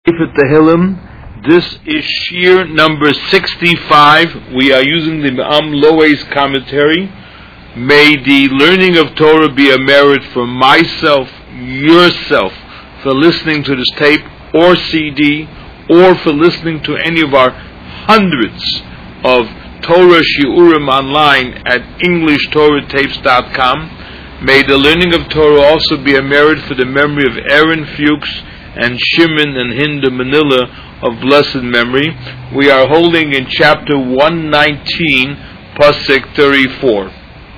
Sefer Tehillim. This is Shir number 65. We are using the Me'am Loe's commentary. May the learning of Torah be a merit for myself, yourself, for listening to this tape or CD, or for listening to any of our hundreds of Torah Shiurim online at EnglishTorahTapes.com. May the learning of Torah also be a merit for the memory of Aaron Fuchs and Shimon and Hinda Manila of blessed memory. We are holding in chapter 119, Pasuk 34.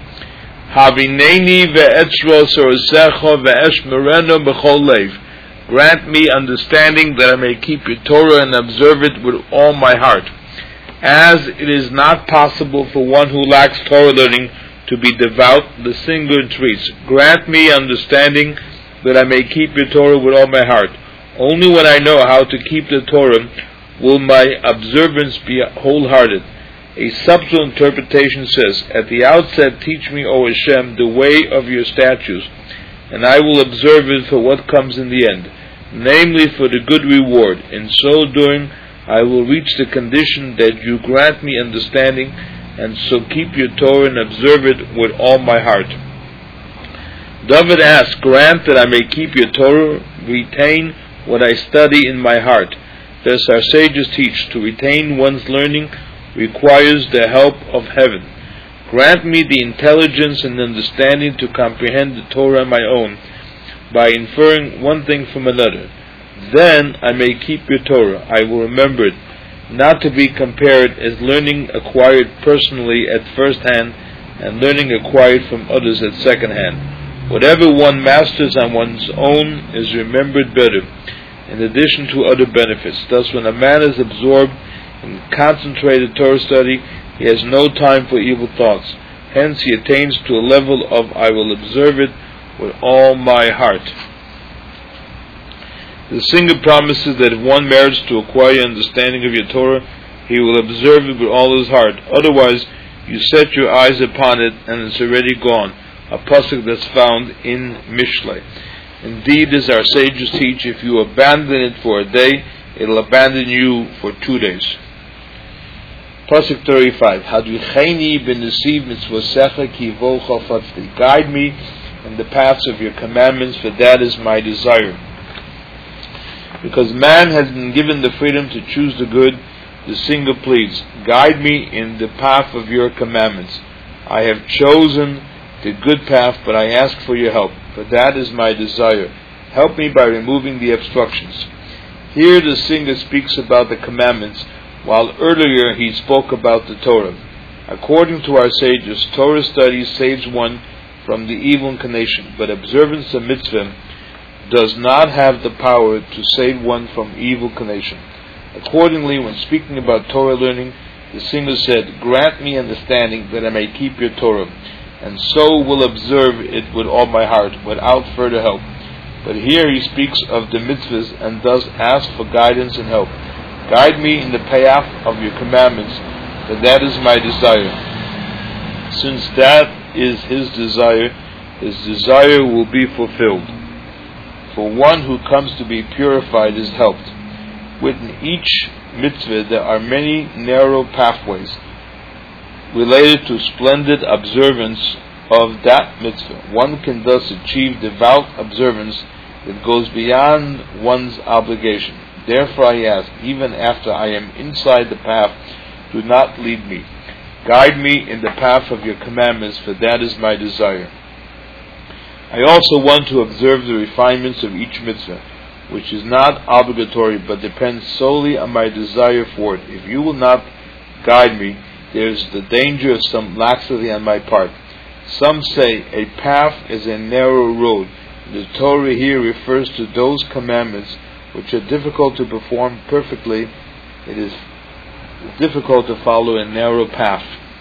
Havineni ve'etzros orzecha ve'eshmereno b'chol lev. Grant me understanding that I may keep your Torah and observe it with all my heart. As it is not possible for one who lacks Torah learning to be devout, the singer entreats, grant me understanding that I may keep your Torah with all my heart. Only when I know how to keep the Torah will my observance be wholehearted. A subtle interpretation says, at the outset teach me, O Hashem, the way of your statutes, and I will observe it for what comes in the end, namely for the good reward. In so doing, I will reach the condition that you grant me understanding, and so keep your Torah and observe it with all my heart. David asks, grant that I may keep your Torah, retain what I study in my heart. Thus our sages teach, to retain one's learning requires the help of heaven. Grant me the intelligence and understanding to comprehend the Torah on my own, by inferring one thing from another. Then I may keep your Torah. I will remember it, not to be compared as learning acquired personally at first hand and learning acquired from others at second hand. Whatever one masters on one's own is remembered better, in addition to other benefits. Thus, when a man is absorbed in concentrated Torah study, he has no time for evil thoughts. Hence, he attains to a level of, I will observe it with all my heart. The singer promises that if one merits to acquire understanding of your Torah, he will observe it with all his heart. Otherwise, you set your eyes upon it and it's already gone. A pasuk that's found in Mishlei. Indeed, as our sages teach, if you abandon it for a day, it will abandon you for 2 days. Pasuk 35. Hadvicheni b'nesiv mitzvosecha ki vo chafatzti. Guide me in the paths of your commandments, for that is my desire. Because man has been given the freedom to choose the good, the singer pleads, guide me in the path of your commandments. I have chosen the good path, but I ask for your help, for that is my desire. Help me by removing the obstructions. Here the singer speaks about the commandments, while earlier he spoke about the Torah. According to our sages, Torah study saves one from the evil inclination, but observance of mitzvah does not have the power to save one from evil inclination. Accordingly, when speaking about Torah learning, the singer said, grant me understanding that I may keep your Torah, and so will observe it with all my heart, without further help. But here he speaks of the mitzvahs, and thus asks for guidance and help. Guide me in the path of your commandments, for that is my desire. Since that is his desire will be fulfilled. For one who comes to be purified is helped. Within each mitzvah there are many narrow pathways related to splendid observance of that mitzvah. One can thus achieve devout observance that goes beyond one's obligation. Therefore I ask, even after I am inside the path, do not lead me. Guide me in the path of your commandments, for that is my desire. I also want to observe the refinements of each mitzvah, which is not obligatory but depends solely on my desire for it. If you will not guide me, there is the danger of some laxity on my part. Some say a path is a narrow road. The Torah here refers to those commandments which are difficult to perform perfectly. It is difficult to follow a narrow path.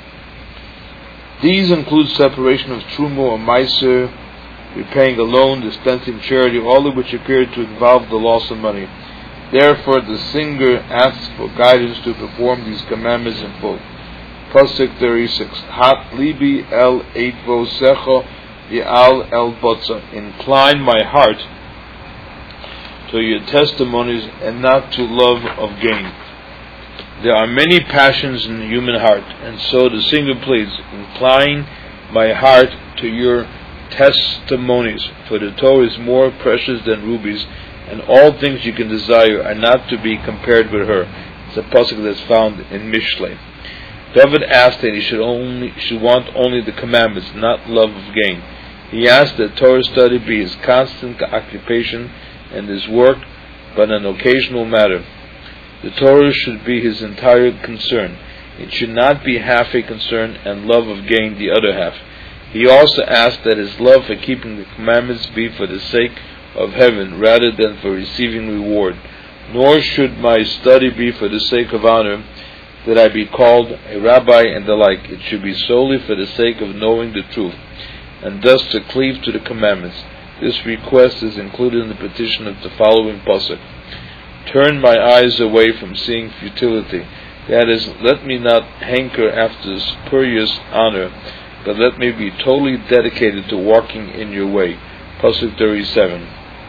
These include separation of truma or meiser, repaying a loan, dispensing charity, all of which appear to involve the loss of money. Therefore, the singer asks for guidance to perform these commandments in full. Pasuk 36. Hat libi el eitvosecha v'al el botza. Incline my heart to your testimonies, and not to love of gain. There are many passions in the human heart, and so the singer pleads, incline my heart to your testimonies, for the Torah is more precious than rubies, and all things you can desire are not to be compared with her. It's a pasuk that's found in Mishlei. David asked that he should want only the commandments, not love of gain. He asked that Torah study be his constant occupation and his work, but an occasional matter. The Torah should be his entire concern. It should not be half a concern and love of gain the other half. He also asked that his love for keeping the commandments be for the sake of heaven rather than for receiving reward. Nor should my study be for the sake of honor, that I be called a rabbi and the like. It should be solely for the sake of knowing the truth, and thus to cleave to the commandments. This request is included in the petition of the following pasuk. Turn my eyes away from seeing futility. That is, let me not hanker after spurious honor, but let me be totally dedicated to walking in your way. Pasuk 37.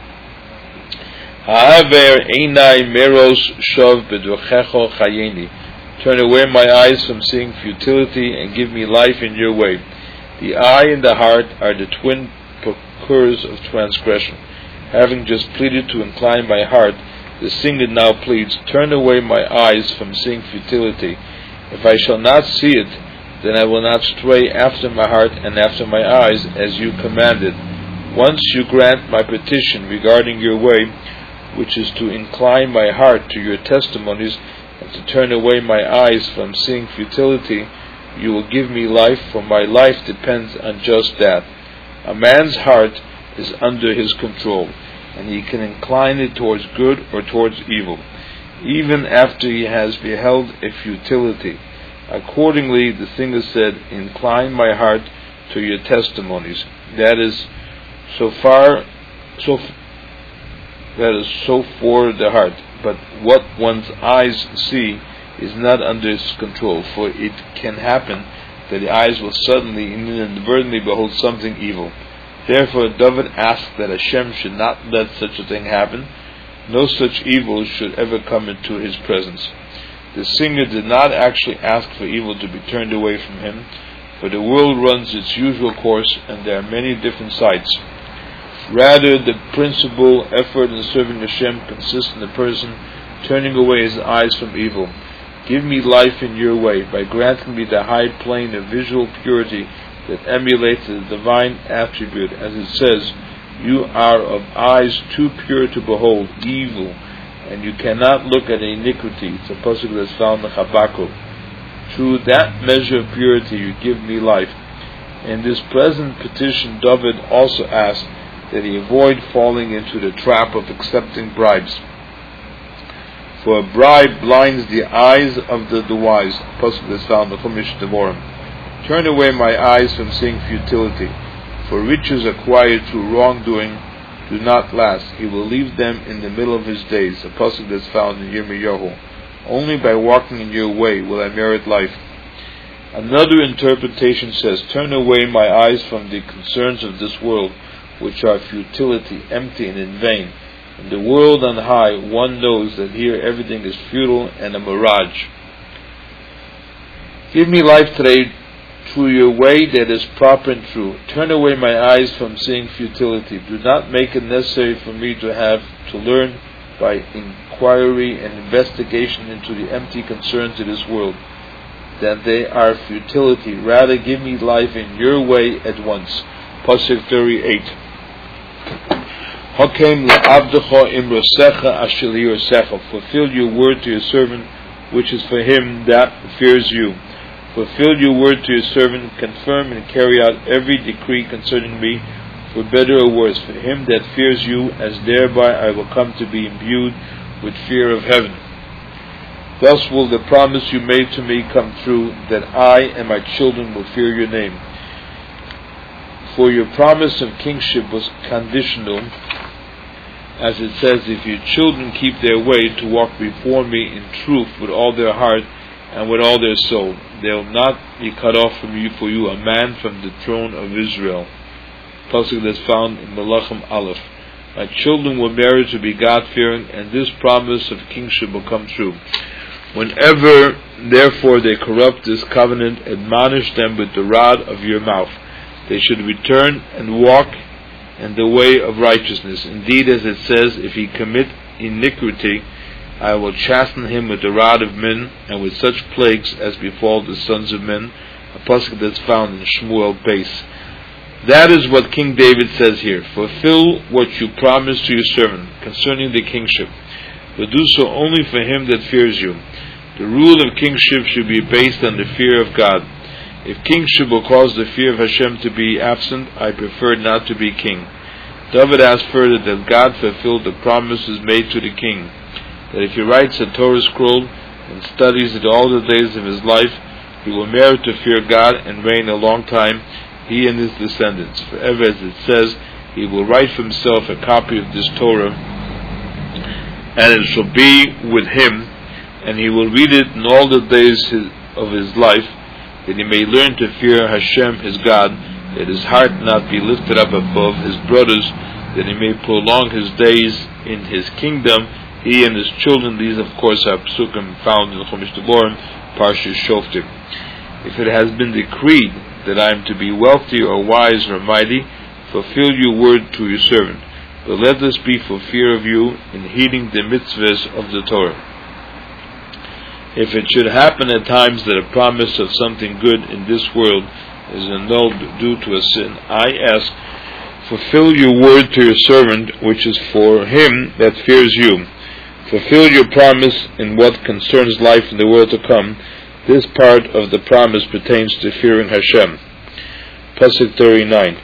Ha'aver einai meros shov b'drochecho chayeni. Turn away my eyes from seeing futility and give me life in your way. The eye and the heart are the twin procurers of transgression. Having just pleaded to incline my heart, the singer now pleads, turn away my eyes from seeing futility. If I shall not see it, then I will not stray after my heart and after my eyes, as you commanded. Once you grant my petition regarding your way, which is to incline my heart to your testimonies, and to turn away my eyes from seeing futility, you will give me life, for my life depends on just that. A man's heart is under his control, and he can incline it towards good or towards evil, even after he has beheld a futility. Accordingly, the singer said, incline my heart to your testimonies. That is so for the heart. But what one's eyes see is not under his control, for it can happen that the eyes will suddenly and inadvertently behold something evil. Therefore, David asked that Hashem should not let such a thing happen. No such evil should ever come into his presence. The singer did not actually ask for evil to be turned away from him, for the world runs its usual course, and there are many different sides. Rather, the principal effort in serving Hashem consists in the person turning away his eyes from evil. Give me life in your way, by granting me the high plane of visual purity that emulates the divine attribute, as it says, you are of eyes too pure to behold evil, and you cannot look at iniquity. It's a pasuk that's found in Habakkuk. Through that measure of purity you give me life. In this present petition, David also asked that he avoid falling into the trap of accepting bribes. For a bribe blinds the eyes of the wise. Pasuk that's found in Chumash Devarim. Turn away my eyes from seeing futility, for riches acquired through wrongdoing do not last. He will leave them in the middle of his days. A pasuk that's found in Yirmiyahu. Only by walking in your way will I merit life. Another interpretation says, turn away my eyes from the concerns of this world, which are futility, empty and in vain. In the world on high, one knows that here everything is futile and a mirage. Give me life today through your way that is proper and true. Turn away my eyes from seeing futility. Do not make it necessary for me to have to learn by inquiry and investigation into the empty concerns of this world, that they are futility. Rather, give me life in your way at once. Pasuk 38. Hakem le'avdecha imrosecha asher liyosecha. Fulfill your word to your servant, which is for him that fears you. Fulfill your word to your servant, confirm and carry out every decree concerning me, for better or worse, for him that fears you, as thereby I will come to be imbued with fear of heaven. Thus will the promise you made to me come true, that I and my children will fear your name. For your promise of kingship was conditional, as it says, if your children keep their way to walk before me in truth with all their heart and with all their soul, they will not be cut off from you, for you a man from the throne of Israel. Pasuk that's found in Melachim Aleph. My children will marry to be God-fearing, and this promise of kingship will come true. Whenever, therefore, they corrupt this covenant, admonish them with the rod of your mouth. They should return and walk in the way of righteousness. Indeed, as it says, if he commit iniquity, I will chasten him with the rod of men, and with such plagues as befall the sons of men. A pasuk that's found in Shmuel base. That is what King David says here. Fulfill what you promised to your servant concerning the kingship, but do so only for him that fears you. The rule of kingship should be based on the fear of God. If kingship will cause the fear of Hashem to be absent, I prefer not to be king. David asked further that God fulfill the promises made to the king, that if he writes a Torah scroll and studies it all the days of his life, he will merit to fear God and reign a long time, he and his descendants. Forever, as it says, he will write for himself a copy of this Torah, and it shall be with him, and he will read it in all the days of his life, that he may learn to fear Hashem his God, that his heart not be lifted up above his brothers, that he may prolong his days in his kingdom, he and his children. These, of course, are psukim found in Chumash Devarim, Parshas Shoftim. If it has been decreed that I am to be wealthy or wise or mighty, fulfill your word to your servant. But let this be for fear of you in heeding the mitzvahs of the Torah. If it should happen at times that a promise of something good in this world is annulled due to a sin, I ask, fulfill your word to your servant, which is for him that fears you. Fulfill your promise in what concerns life in the world to come. This part of the promise pertains to fearing Hashem. Pasuk 39.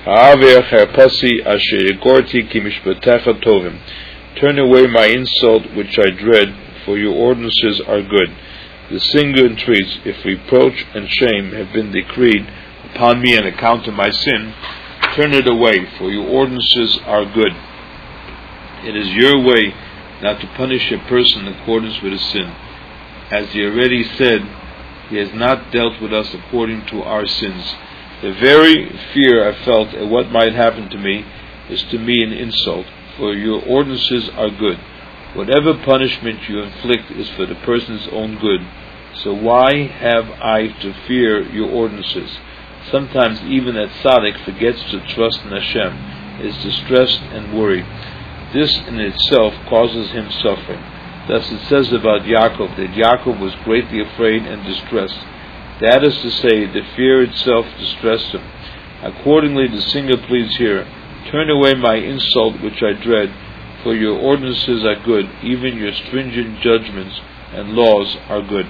Turn away my insult which I dread, for your ordinances are good. The singer entreats, if reproach and shame have been decreed upon me on account of my sin, turn it away, for your ordinances are good. It is your way not to punish a person in accordance with his sin. As he already said, he has not dealt with us according to our sins. The very fear I felt at what might happen to me is to me an insult, for your ordinances are good. Whatever punishment you inflict is for the person's own good. So why have I to fear your ordinances? Sometimes even a tzaddik forgets to trust in Hashem, is distressed and worried. This in itself causes him suffering. Thus it says about Yaakov that Yaakov was greatly afraid and distressed. That is to say, the fear itself distressed him. Accordingly, the singer pleads here, turn away my insult which I dread, for your ordinances are good, even your stringent judgments and laws are good.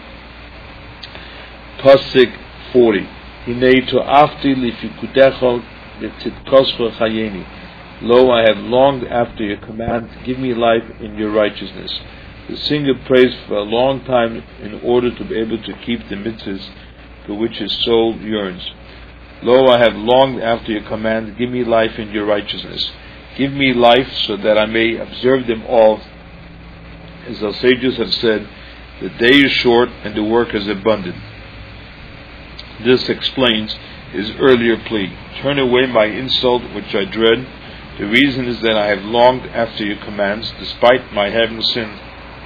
Pasuk 40. Hinei to'afti lifikudecha v'tidkoscha chayeni. Lo, I have longed after your command, give me life in your righteousness. The singer prays for a long time in order to be able to keep the mitzvahs for which his soul yearns. Lo, I have longed after your command, give me life in your righteousness. Give me life so that I may observe them all. As our sages have said, the day is short and the work is abundant. This explains his earlier plea. Turn away my insult which I dread. The reason is that I have longed after your commands, despite my having sinned.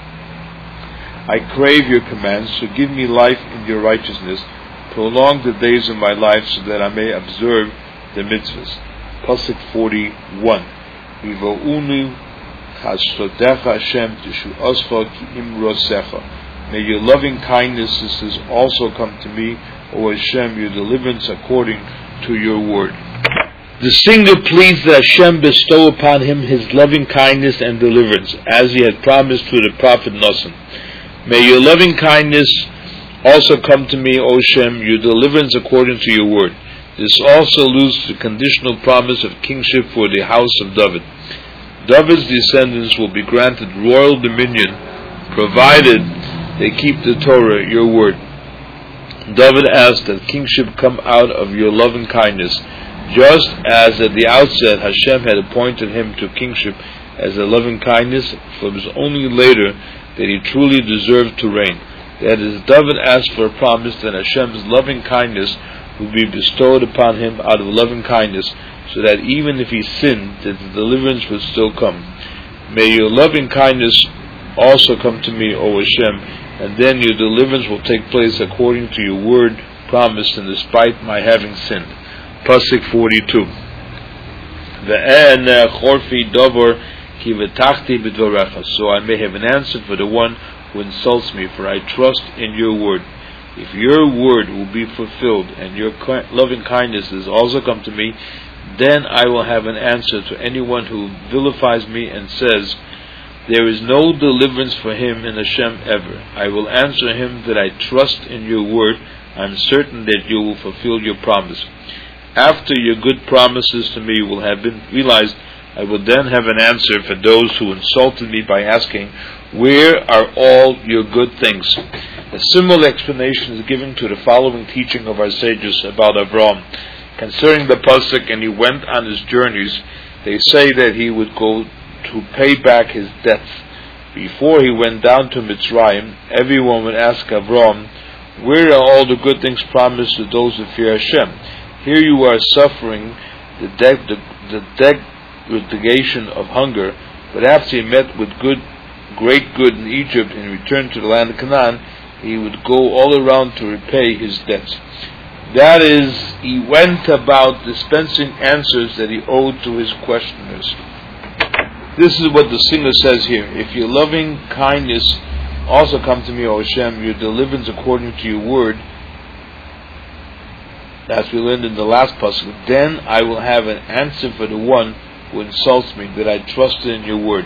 I crave your commands, so give me life in your righteousness. Prolong the days of my life so that I may observe the mitzvahs. Pasuk 41. Vivo'unu chashodecha Hashem tishu'oscha ki imrosecha. May your loving kindnesses also come to me, O Hashem, your deliverance according to your word. The singer pleads that Hashem bestow upon him his loving kindness and deliverance, as he had promised to the prophet Nasan. May your loving kindness also come to me, O Hashem, your deliverance according to your word. This also alludes to the conditional promise of kingship for the house of David. David's descendants will be granted royal dominion, provided they keep the Torah, your word. David asked that kingship come out of your loving kindness, just as at the outset Hashem had appointed him to kingship as a loving kindness, for it was only later that he truly deserved to reign. That is, David asked for a promise that Hashem's loving kindness would be bestowed upon him out of loving kindness, so that even if he sinned, that the deliverance would still come. May your loving kindness also come to me, O Hashem, and then your deliverance will take place according to your word promised, and despite my having sinned. Pasuk 42. So I may have an answer for the one who insults me, for I trust in your word. If your word will be fulfilled, and your loving kindness has also come to me, then I will have an answer to anyone who vilifies me and says, there is no deliverance for him in Hashem ever. I will answer him that I trust in your word. I am certain that you will fulfill your promise. After your good promises to me will have been realized, I will then have an answer for those who insulted me by asking, where are all your good things? A similar explanation is given to the following teaching of our sages about Avraham. Concerning the pasuk, and he went on his journeys, they say that he would go to pay back his debts. Before he went down to Mitzrayim, everyone would ask Avraham, where are all the good things promised to those who fear Hashem? Here you are suffering the degradation of hunger, but after he met with great good in Egypt and returned to the land of Canaan, he would go all around to repay his debts. That is, he went about dispensing answers that he owed to his questioners. This is what the singer says here. If your loving kindness also come to me, O Hashem, your deliverance according to your word, as we learned in the last pasuk, then I will have an answer for the one who insults me, that I trusted in your word.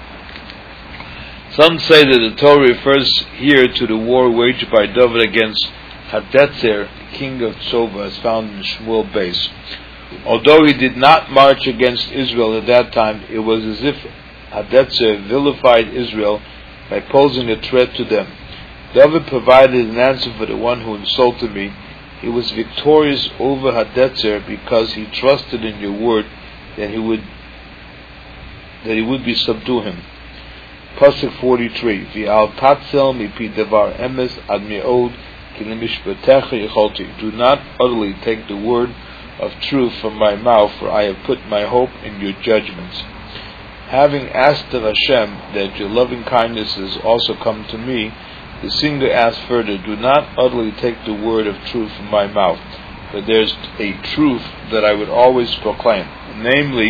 Some say that the Torah refers here to the war waged by David against Hadetzer, king of Tzova, as found in Shmuel Beis. Although he did not march against Israel at that time, it was as if Hadetzer vilified Israel by posing a threat to them. David provided an answer for the one who insulted me. He was victorious over Hadetzer because he trusted in your word that he would be subdue him. Pasuk 43. V'al tatzel mipi devar emes ad me'od ki lemishpatecha yecholti. Do not utterly take the word of truth from my mouth, for I have put my hope in your judgments. Having asked of Hashem that your loving kindness has also come to me, the singer asked further, do not utterly take the word of truth from my mouth, for there's a truth that I would always proclaim, namely,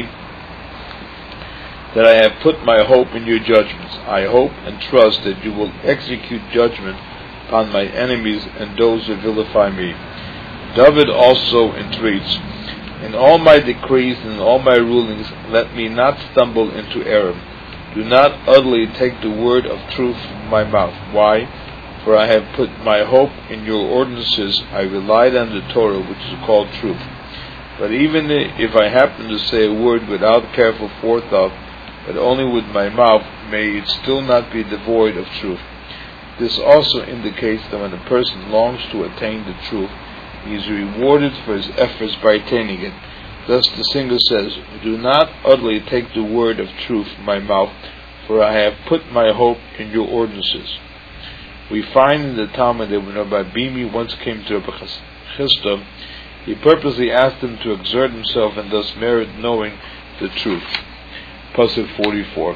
that I have put my hope in your judgments. I hope and trust that you will execute judgment upon my enemies and those who vilify me. David also entreats, in all my decrees and in all my rulings, let me not stumble into error. Do not utterly take the word of truth from my mouth. Why? For I have put my hope in your ordinances. I relied on the Torah, which is called truth. But even if I happen to say a word without careful forethought, but only with my mouth, may it still not be devoid of truth. This also indicates that when a person longs to attain the truth, he is rewarded for his efforts by attaining it. Thus the singer says, do not utterly take the word of truth from my mouth, for I have put my hope in your ordinances. We find in the Talmud that when Rabbi Bimi once came to Rabbi Chisda, he purposely asked him to exert himself and thus merit knowing the truth. Pasuk 44.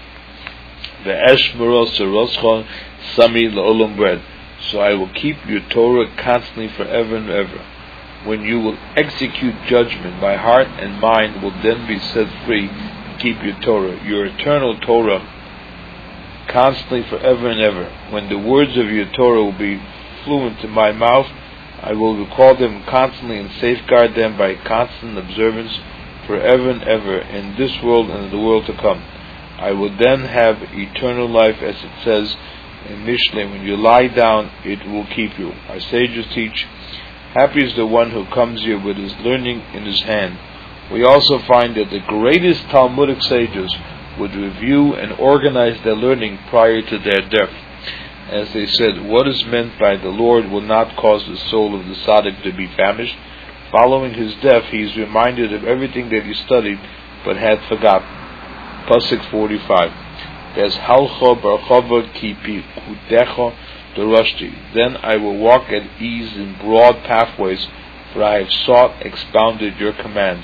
Ve'eshmero seroscha sami la'olam bread. So I will keep your Torah constantly forever and ever. When you will execute judgment, my heart and mind will then be set free to keep your Torah, your eternal Torah, constantly forever and ever. When the words of your Torah will be fluent in my mouth, I will recall them constantly and safeguard them by constant observance forever and ever, in this world and in the world to come. I will then have eternal life, as it says in Mishlei, when you lie down, it will keep you. Our sages teach, happy is the one who comes here with his learning in his hand. We also find that the greatest Talmudic sages would review and organize their learning prior to their death. As they said, what is meant by the Lord will not cause the soul of the tzaddik to be famished. Following his death, he is reminded of everything that he studied but had forgotten. Pasuk 45. There's halcha barchavod ki pikudecha dorashti. Then I will walk at ease in broad pathways, for I have sought expounded your commands.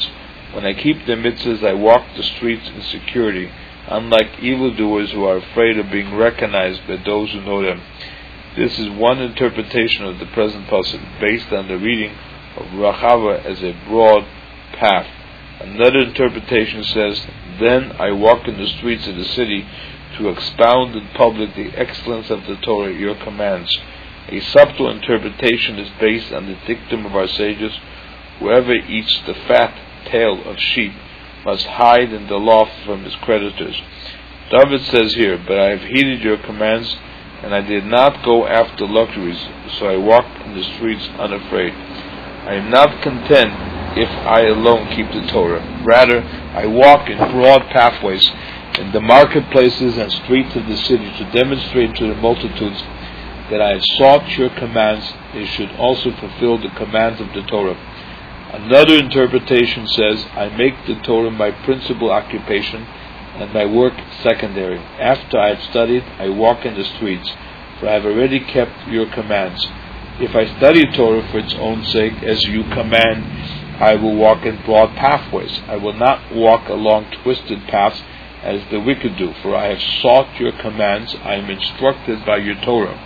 When I keep the mitzvahs, I walk the streets in security, unlike evildoers who are afraid of being recognized by those who know them. This is one interpretation of the present pasuk, based on the reading of Rachava as a broad path. Another interpretation says, "Then I walk in the streets of the city to expound in public the excellence of the Torah, your commands." A subtle interpretation is based on the dictum of our sages, "Whoever eats the fat tail of sheep must hide in the loft from his creditors." David says here, "But I have heeded your commands, and I did not go after luxuries, so I walked in the streets unafraid." I am not content if I alone keep the Torah. Rather, I walk in broad pathways in the marketplaces and streets of the city to demonstrate to the multitudes that I have sought your commands. They should also fulfill the commands of the Torah. Another interpretation says, "I make the Torah my principal occupation and my work secondary. After I have studied, I walk in the streets, for I have already kept your commands. If I study Torah for its own sake, as you command, I will walk in broad pathways. I will not walk along twisted paths as the wicked do, for I have sought your commands. I am instructed by your Torah.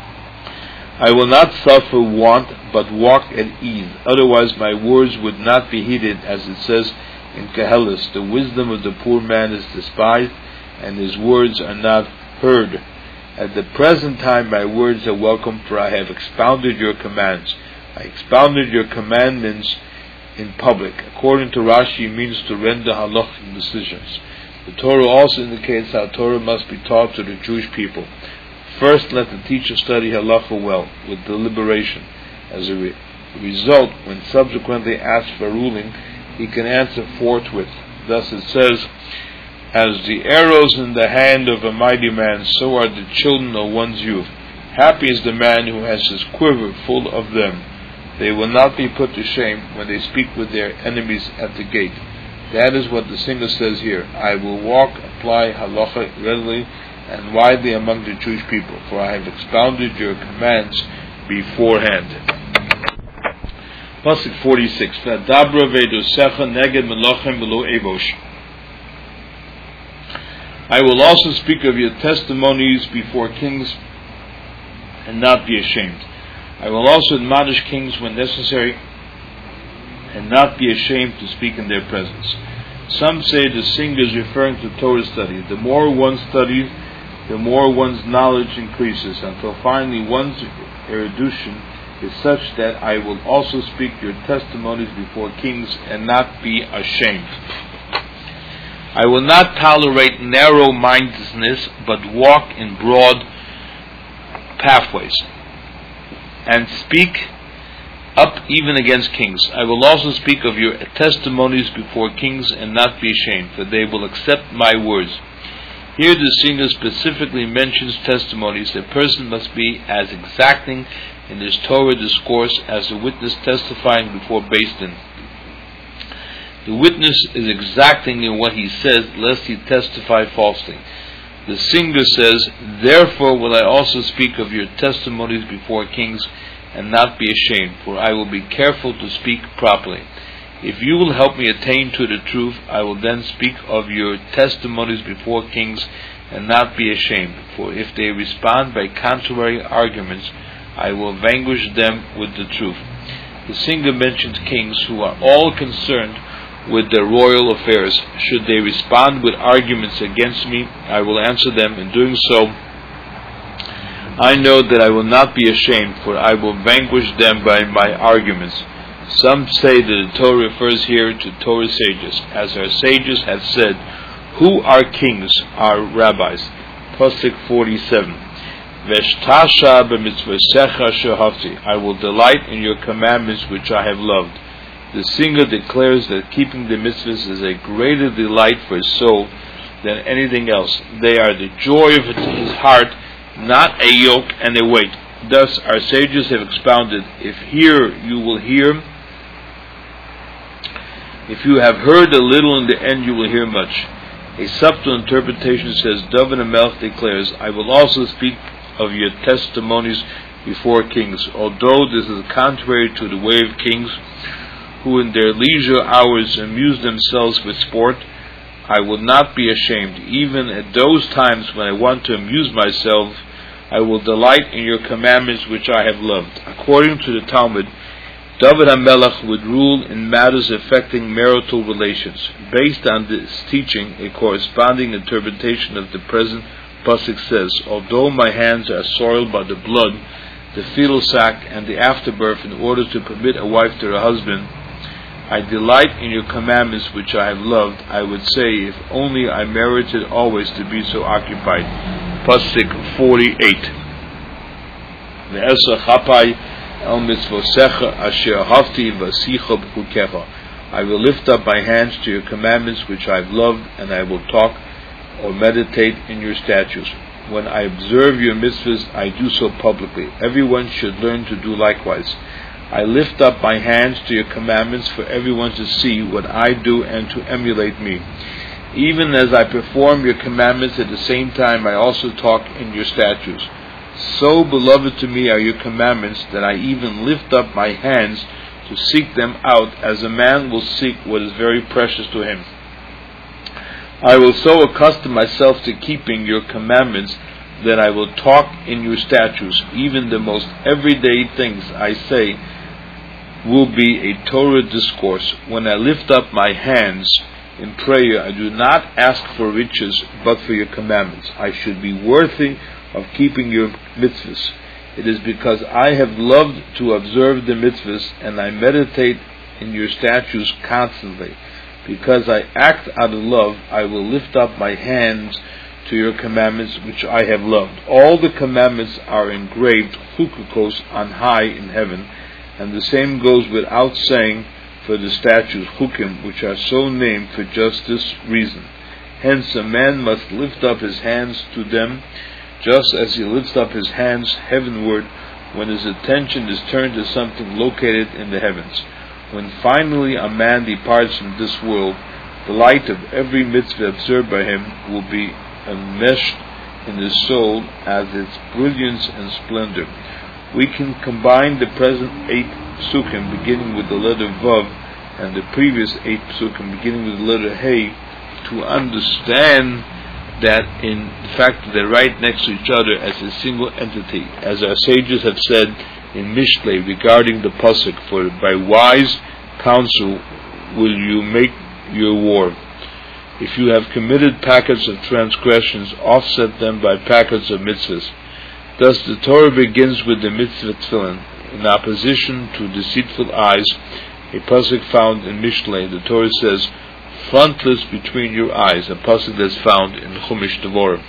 I will not suffer want, but walk at ease. Otherwise my words would not be heeded, as it says in Koheles, the wisdom of the poor man is despised, and his words are not heard. At the present time my words are welcome, for I have expounded your commands." I expounded your commandments in public. According to Rashi, it means to render halachic decisions. The Torah also indicates how Torah must be taught to the Jewish people. First, let the teacher study halacha well, with deliberation. As a result, when subsequently asked for a ruling, he can answer forthwith. Thus it says, "As the arrows in the hand of a mighty man, so are the children of one's youth. Happy is the man who has his quiver full of them. They will not be put to shame when they speak with their enemies at the gate." That is what the singer says here. I will walk, apply halacha readily and widely among the Jewish people, for I have expounded your commands beforehand. Pasuk 46. V'adabra v'edosecha neged melochem v'lo ebosh. I will also speak of your testimonies before kings and not be ashamed. I will also admonish kings when necessary and not be ashamed to speak in their presence. Some say the singer is referring to Torah study. The more one studies, the more one's knowledge increases, until finally one's erudition is such that I will also speak your testimonies before kings and not be ashamed. I will not tolerate narrow-mindedness, but walk in broad pathways, and speak up even against kings. I will also speak of your testimonies before kings and not be ashamed, for they will accept my words. Here the singer specifically mentions testimonies. A person must be as exacting in his Torah discourse as a witness testifying before Beis Din. The witness is exacting in what he says, lest he testify falsely. The singer says, "Therefore will I also speak of your testimonies before kings and not be ashamed, for I will be careful to speak properly. If you will help me attain to the truth, I will then speak of your testimonies before kings and not be ashamed. For if they respond by contrary arguments, I will vanquish them with the truth." The singer mentions kings who are all concerned with their royal affairs. Should they respond with arguments against me, I will answer them. In doing so, I know that I will not be ashamed, for I will vanquish them by my arguments. Some say that the Torah refers here to Torah sages. As our sages have said, who are kings? Our rabbis. Pasuk 47. V'shtasha b'mitzvosecha shehavti. I will delight in your commandments which I have loved. The singer declares that keeping the mitzvahs is a greater delight for his soul than anything else. They are the joy of his heart, not a yoke and a weight. Thus our sages have expounded, if you have heard a little, in the end you will hear much. A subtle interpretation says, David HaMelech declares, I will also speak of your testimonies before kings. Although this is contrary to the way of kings, who in their leisure hours amuse themselves with sport, I will not be ashamed. Even at those times when I want to amuse myself, I will delight in your commandments which I have loved. According to the Talmud, David HaMelech would rule in matters affecting marital relations. Based on this teaching, a corresponding interpretation of the present pasuk says, although my hands are soiled by the blood, the fetal sac, and the afterbirth in order to permit a wife to her husband, I delight in your commandments which I have loved. I would say, if only I merited always to be so occupied. Pasuk 48. Ve'esa chapai el mitzvosecha asher hafti v'asicha b'chukecha. I will lift up my hands to your commandments which I have loved, and I will talk or meditate in your statutes. When I observe your mitzvahs, I do so publicly. Everyone should learn to do likewise. I lift up my hands to your commandments for everyone to see what I do and to emulate me. Even as I perform your commandments, at the same time I also talk in your statutes. So beloved to me are your commandments that I even lift up my hands to seek them out, as a man will seek what is very precious to him. I will so accustom myself to keeping your commandments that I will talk in your statutes. Even the most everyday things I say will be a Torah discourse. When I lift up my hands in prayer, I do not ask for riches, but for your commandments. I should be worthy of keeping your mitzvahs. It is because I have loved to observe the mitzvahs, and I meditate in your statutes constantly. Because I act out of love, I will lift up my hands to your commandments which I have loved. All the commandments are engraved chukukos on high in heaven, and the same goes without saying for the statutes chukim, which are so named for just this reason. Hence a man must lift up his hands to them, just as he lifts up his hands heavenward when his attention is turned to something located in the heavens. When finally a man departs from this world, the light of every mitzvah observed by him will be enmeshed in his soul as its brilliance and splendor. We can combine the present 8 psukim beginning with the letter Vav and the previous 8 psukim beginning with the letter Hey to understand that in fact they're right next to each other as a single entity, as our sages have said in Mishlei regarding the pasuk, for by wise counsel will you make your war. If you have committed packets of transgressions, offset them by packets of mitzvahs. Thus the Torah begins with the mitzvah tefillin. In opposition to deceitful eyes, a pasuk found in Mishlei, the Torah says, frontless between your eyes, a pasuk that's found in Chumash Devorim.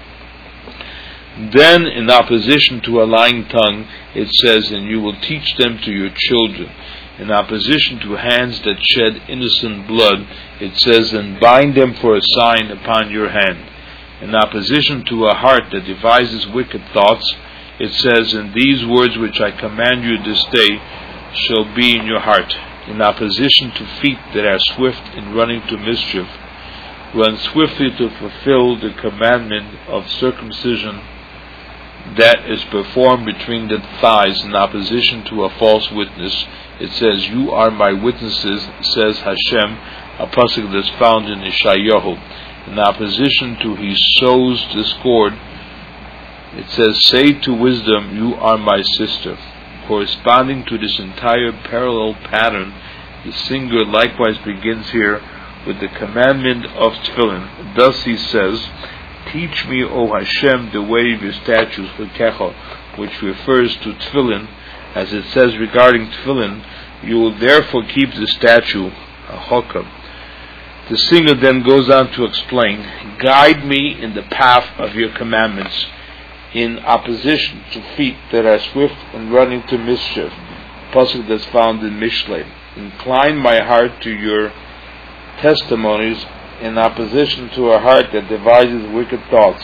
Then, in opposition to a lying tongue, it says, and you will teach them to your children. In opposition to hands that shed innocent blood, it says, and bind them for a sign upon your hand. In opposition to a heart that devises wicked thoughts, it says, and these words which I command you this day shall be in your heart. In opposition to feet that are swift in running to mischief, run swiftly to fulfill the commandment of circumcision that is performed between the thighs. In opposition to a false witness, it says, you are my witnesses, says Hashem, a pasuk that's found in Yeshayahu. In opposition to he sows discord, it says, say to wisdom, you are my sister. Corresponding to this entire parallel pattern, the singer likewise begins here with the commandment of tefillin. Thus he says, teach me, O Hashem, the way of your statutes, which refers to tefillin, as it says regarding tefillin, you will therefore keep the statute, a chokam. The singer then goes on to explain, guide me in the path of your commandments, in opposition to feet that are swift and running to mischief, pasuk that's found in Mishlei. Incline my heart to your testimonies, in opposition to a heart that devises wicked thoughts,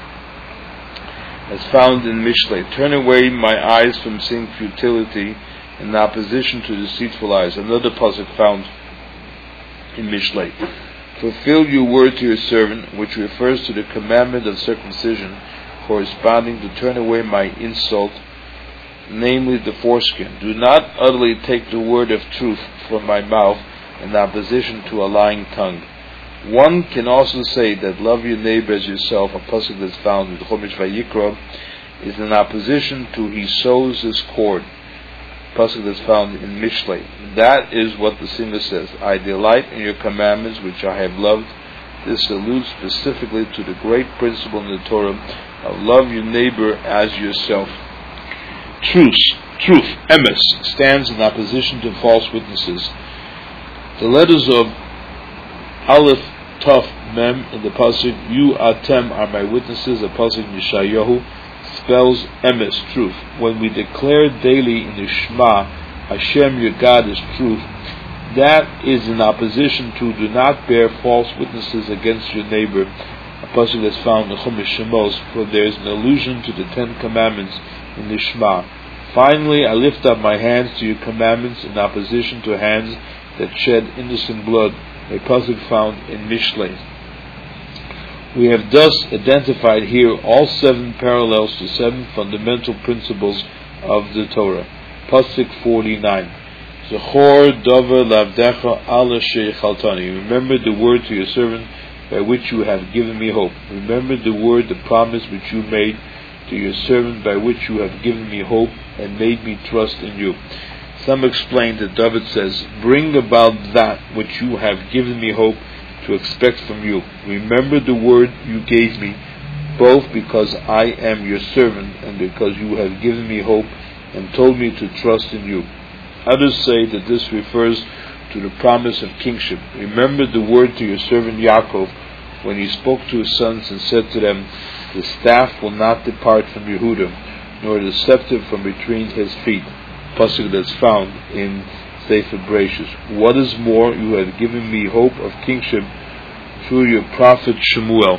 as found in Mishlei. Turn away my eyes from seeing futility, in opposition to deceitful eyes. Another pasuk found in Mishlei. Fulfill your word to your servant, which refers to the commandment of circumcision, corresponding to turn away my insult, namely the foreskin. Do not utterly take the word of truth from my mouth in opposition to a lying tongue. One can also say that love your neighbor as yourself, a pasuk that's found in the Chumash Vayikra, is in opposition to he sows his cord, pasuk that's found in Mishlei. That is what the singer says. I delight in your commandments which I have loved. This alludes specifically to the great principle in the Torah of love your neighbor as yourself. Truth, emes, stands in opposition to false witnesses. The letters of Aleph, Taf, Mem in the pasuk you atem are my witnesses, a pasuk Yeshayahu, spells emes, truth. When we declare daily in the Shema, Hashem your God is truth, that is in opposition to do not bear false witnesses against your neighbor, a pasuk that's found in Chumash Shemos, for there is an allusion to the 10 Commandments in the Shema. Finally, I lift up my hands to your commandments in opposition to hands that shed innocent blood, a pasuk found in Mishlei. We have thus identified here all 7 parallels to 7 fundamental principles of the Torah. Pasuk 49. Zechor davar lavdecha ala sheichaltani. Remember the word to your servant by which you have given me hope. Remember the word, the promise which you made to your servant by which you have given me hope and made me trust in you. Some explain that David says, bring about that which you have given me hope to expect from you. Remember the word you gave me, both because I am your servant and because you have given me hope and told me to trust in you. Others say that this refers to the promise of kingship. Remember the word to your servant Yaakov when he spoke to his sons and said to them, the staff will not depart from Yehuda, nor the scepter from between his feet. Pasuk that's found in Sefer Bereshis. What is more, you have given me hope of kingship through your prophet Shemuel.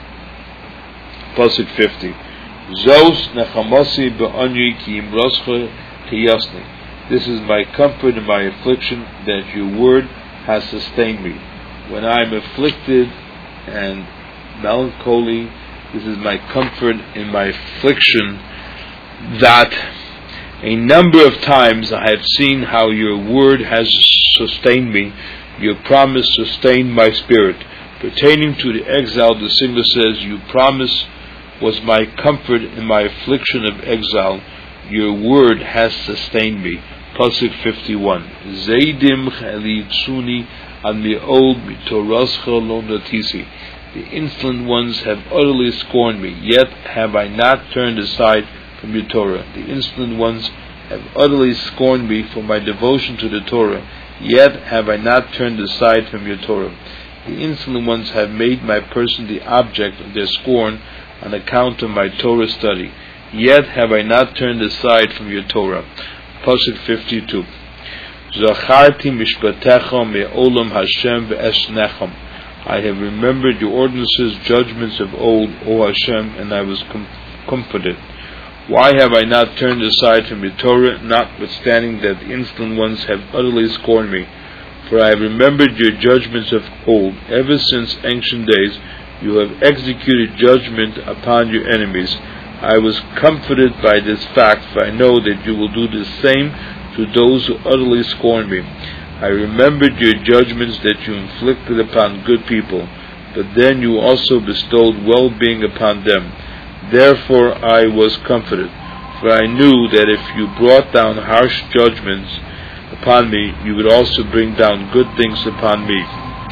Pasuk 50. Zos nechamasi be'anyi ki imroscha kiyasni. This is my comfort in my affliction, that your word has sustained me. When I am afflicted and melancholy, this is my comfort in my affliction, that a number of times I have seen how your word has sustained me. Your promise sustained my spirit. Pertaining to the exile, the singer says, your promise was my comfort in my affliction of exile. Your word has sustained me. Pasuk 51. Zeidim chalitzuni an mi'od mitorascha lo natisi. The insolent ones have utterly scorned me, yet have I not turned aside from your Torah. The insolent ones have utterly scorned me for my devotion to the Torah, yet have I not turned aside from your Torah. The insolent ones have made my person the object of their scorn on account of my Torah study, yet have I not turned aside from your Torah. Pasuk 52. Zacharti mishpatecha me'olam Hashem ve'esnecham. I have remembered your ordinances, judgments of old, O Hashem, and I was comforted. Why have I not turned aside from your Torah, notwithstanding that the insolent ones have utterly scorned me? For I have remembered your judgments of old. Ever since ancient days, you have executed judgment upon your enemies. I was comforted by this fact, for I know that you will do the same to those who utterly scorn me. I remembered your judgments that you inflicted upon good people, but then you also bestowed well-being upon them. Therefore I was comforted, for I knew that if you brought down harsh judgments upon me, you would also bring down good things upon me.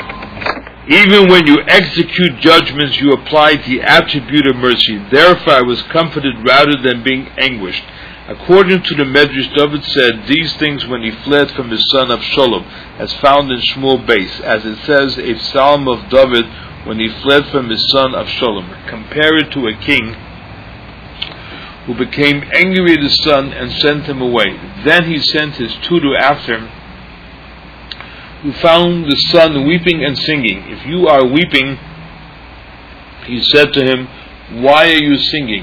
Even when you execute judgments, you apply the attribute of mercy. Therefore I was comforted rather than being anguished. According to the Medrash, David said these things when he fled from his son Avshalom, as found in Shmuel Beis, as it says a psalm of David when he fled from his son Avshalom. Compare it to a king who became angry at his son and sent him away. Then he sent his tutor after him, who found the son weeping and singing. If you are weeping, he said to him, why are you singing?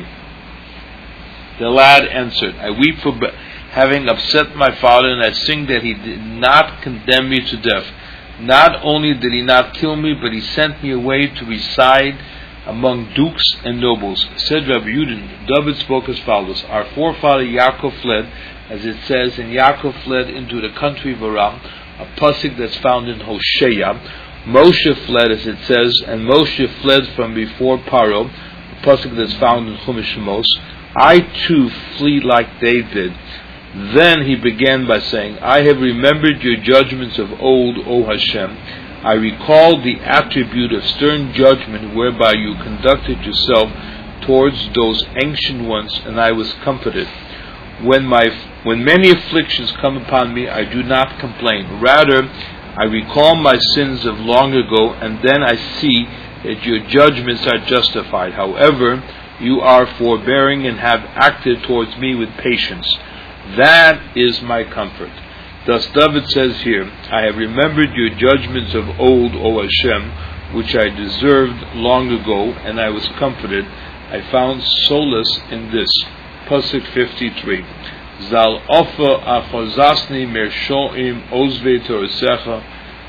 The lad answered, I weep for having upset my father, and I sing that he did not condemn me to death. Not only did he not kill me, but he sent me away to reside among dukes and nobles. Said Rabbi Yudin, David spoke as follows: Our forefather Yaakov fled, as it says, and Yaakov fled into the country of Aram, a pasuk that's found in Hosea. Moshe fled, as it says, and Moshe fled from before Paro, a pasuk that's found in Chumash Shemos. I too flee like they did. Then he began by saying, I have remembered your judgments of old, O Hashem. I recall the attribute of stern judgment whereby you conducted yourself towards those ancient ones, and I was comforted. When many afflictions come upon me, I do not complain. Rather, I recall my sins of long ago, and then I see that your judgments are justified. However, you are forbearing and have acted towards me with patience. That is my comfort. Thus David says here, I have remembered your judgments of old, O Hashem, which I deserved long ago, and I was comforted. I found solace in this. Pasuk 53. Zal ofa achozasni mershoim ozve torasecha.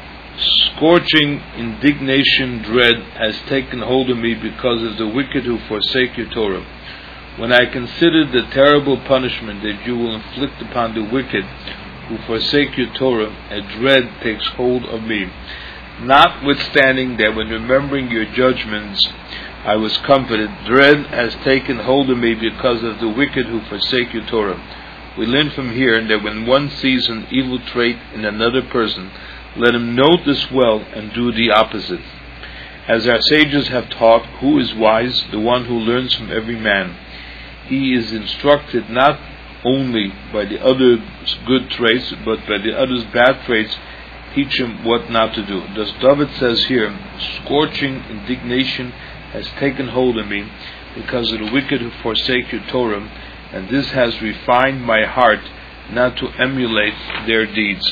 Scorching indignation, dread has taken hold of me because of the wicked who forsake your Torah. When I consider the terrible punishment that you will inflict upon the wicked who forsake your Torah, a dread takes hold of me. Notwithstanding that when remembering your judgments I was comforted, dread has taken hold of me because of the wicked who forsake your Torah. We learn from here that when one sees an evil trait in another person, let him note this well and do the opposite. As our sages have taught, who is wise? The one who learns from every man. He is instructed not only by the other's good traits, but by the other's bad traits, teach him what not to do. Thus David says here, scorching indignation has taken hold of me because of the wicked who forsake your Torah, and this has refined my heart not to emulate their deeds.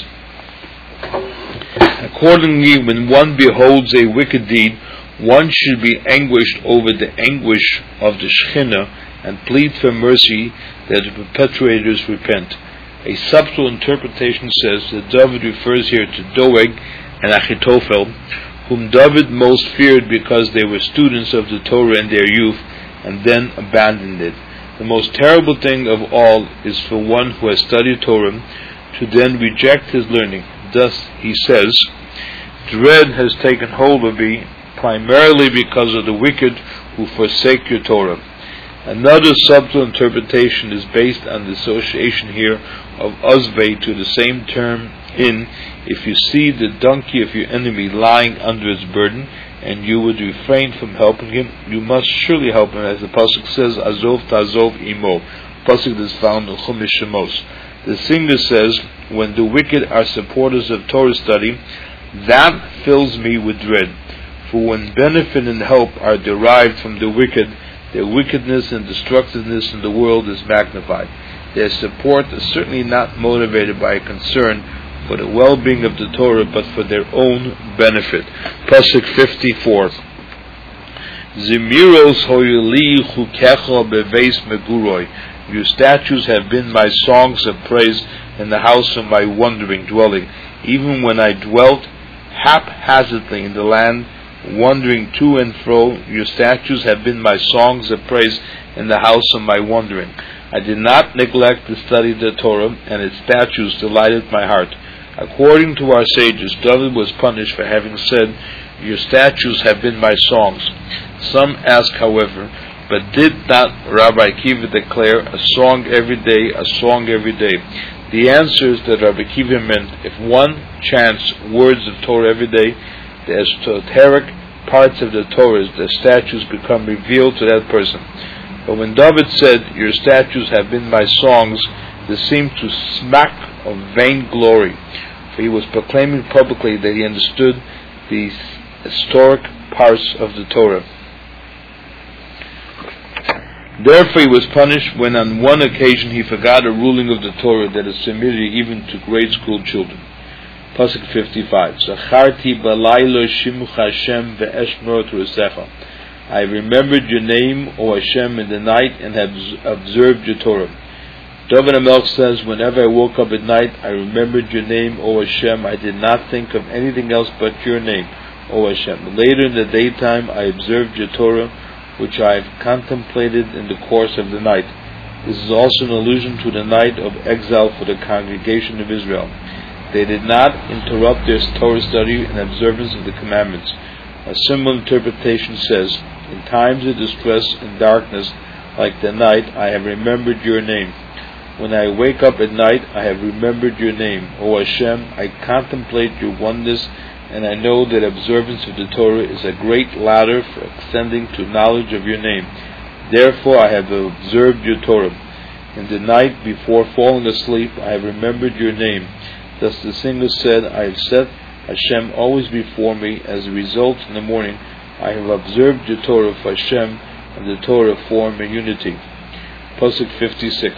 Accordingly, when one beholds a wicked deed, one should be anguished over the anguish of the Shekhinah and plead for mercy that the perpetrators repent. A subtle interpretation says that David refers here to Doeg and Achitophel, whom David most feared because they were students of the Torah in their youth and then abandoned it. The most terrible thing of all is for one who has studied Torah to then reject his learning. Thus he says, dread has taken hold of me primarily because of the wicked who forsake your Torah. Another subtle interpretation is based on the association here of Ozve to the same term in, if you see the donkey of your enemy lying under its burden, and you would refrain from helping him, you must surely help him, as the pasuk says, Azov Tazov Imo, pasuk that is found in Chumash Shemos. The singer says, when the wicked are supporters of Torah study, that fills me with dread. For when benefit and help are derived from the wicked, their wickedness and destructiveness in the world is magnified. Their support is certainly not motivated by a concern for the well-being of the Torah, but for their own benefit. Pasuk 54. Zimiros hoyuli chukecha beveis meguroi. Your statues have been my songs of praise in the house of my wandering dwelling. Even when I dwelt haphazardly in the land, wandering to and fro, your statues have been my songs of praise in the house of my wandering. I did not neglect to study the Torah, and its statutes delighted my heart. According to our sages, David was punished for having said, your statues have been my songs. Some ask, however, but did not Rabbi Akiva declare a song every day, a song every day? The answer is that Rabbi Akiva meant if one chants words of Torah every day, the esoteric parts of the Torah, the statutes become revealed to that person. But when David said, your statutes have been my songs, this seemed to smack of vainglory, for he was proclaiming publicly that he understood the historic parts of the Torah. Therefore he was punished when on one occasion he forgot a ruling of the Torah that is familiar even to grade school children. Pasuk 55. Zacharti balaylo shimuch Hashem ve'eshmor Torasecha. I remembered your name, O Hashem, in the night and have observed your Torah. David HaMelech says, whenever I woke up at night, I remembered your name, O Hashem. I did not think of anything else but your name. O Hashem. Later in the daytime I observed your Torah, which I have contemplated in the course of the night. This is also an allusion to the night of exile for the congregation of Israel. They did not interrupt their Torah study and observance of the commandments. A similar interpretation says, in times of distress and darkness, like the night, I have remembered your name. When I wake up at night, I have remembered your name. O Hashem, I contemplate your oneness, and I know that observance of the Torah is a great ladder for ascending to knowledge of your name. Therefore I have observed your Torah. In the night before falling asleep, I have remembered your name. Thus the singer said, I have set Hashem always before me. As a result, in the morning, I have observed your Torah, for Hashem and the Torah form a unity. Pasuk 56.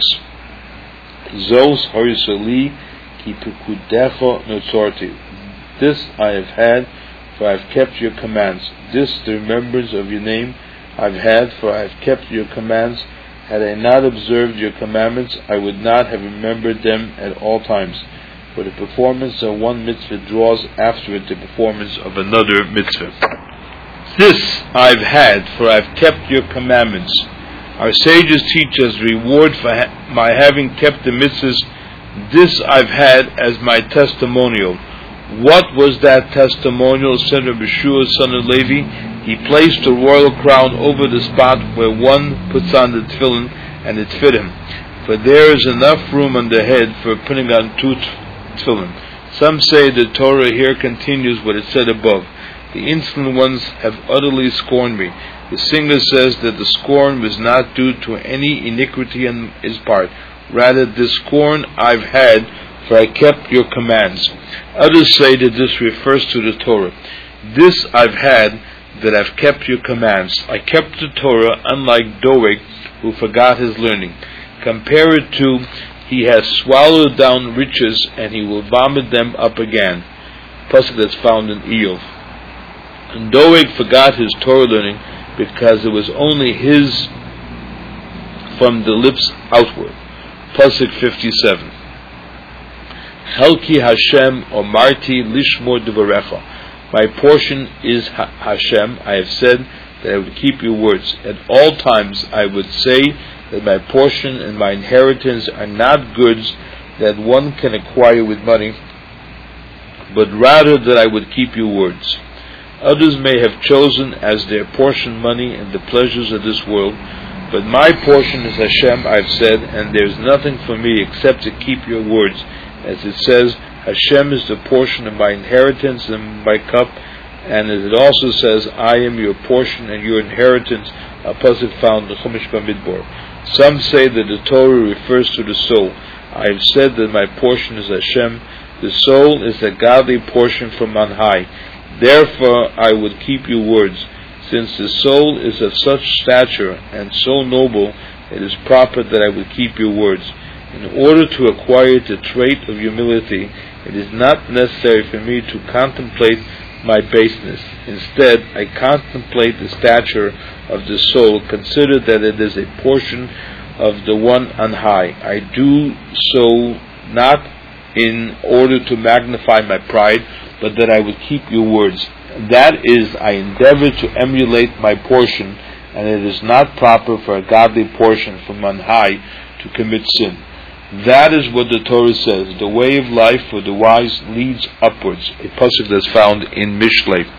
Zos harisali ki pekudecha notzarti. This I have had, for I have kept your commands. This the remembrance of your name I have had, for I have kept your commands. Had I not observed your commandments, I would not have remembered them at all times. For the performance of one mitzvah draws after it the performance of another mitzvah. This I have had, for I have kept your commandments. Our sages teach us reward for my having kept the mitzvahs. This I've had as my testimonial. What was that testimonial? Said Rabbi Shua, son of Levi. He placed a royal crown over the spot where one puts on the tefillin, and it fit him. For there is enough room on the head for putting on two tefillin. Some say the Torah here continues what it said above. The insolent ones have utterly scorned me. The singer says that the scorn was not due to any iniquity on his part. Rather, this scorn I've had, for I kept your commands. Others say that this refers to the Torah. This I've had, that I've kept your commands. I kept the Torah, unlike Doeg, who forgot his learning. Compare it to, he has swallowed down riches, and he will vomit them up again. Pasuk that's found in Eov. And Doeg forgot his Torah learning, because it was only his from the lips outward. Pasuk 57. Helki Hashem omarti lishmor devarecha. My portion is Hashem. I have said that I would keep your words. At all times I would say that my portion and my inheritance are not goods that one can acquire with money, but rather that I would keep your words. Others may have chosen as their portion money and the pleasures of this world, but my portion is Hashem, I have said, and there is nothing for me except to keep your words. As it says, Hashem is the portion of my inheritance and my cup, and as it also says, I am your portion and your inheritance, a pasuk found in Chumash Bamidbar. Some say that the Torah refers to the soul. I have said that my portion is Hashem. The soul is a godly portion from on high. Therefore I would keep your words. Since the soul is of such stature and so noble, it is proper that I would keep your words. In order to acquire the trait of humility, it is not necessary for me to contemplate my baseness. Instead, I contemplate the stature of the soul, consider that it is a portion of the one on high. I do so not in order to magnify my pride, but that I would keep your words. That is, I endeavor to emulate my portion, and it is not proper for a godly portion from on high to commit sin. That is what the Torah says. The way of life for the wise leads upwards. A pasuk that's found in Mishlei.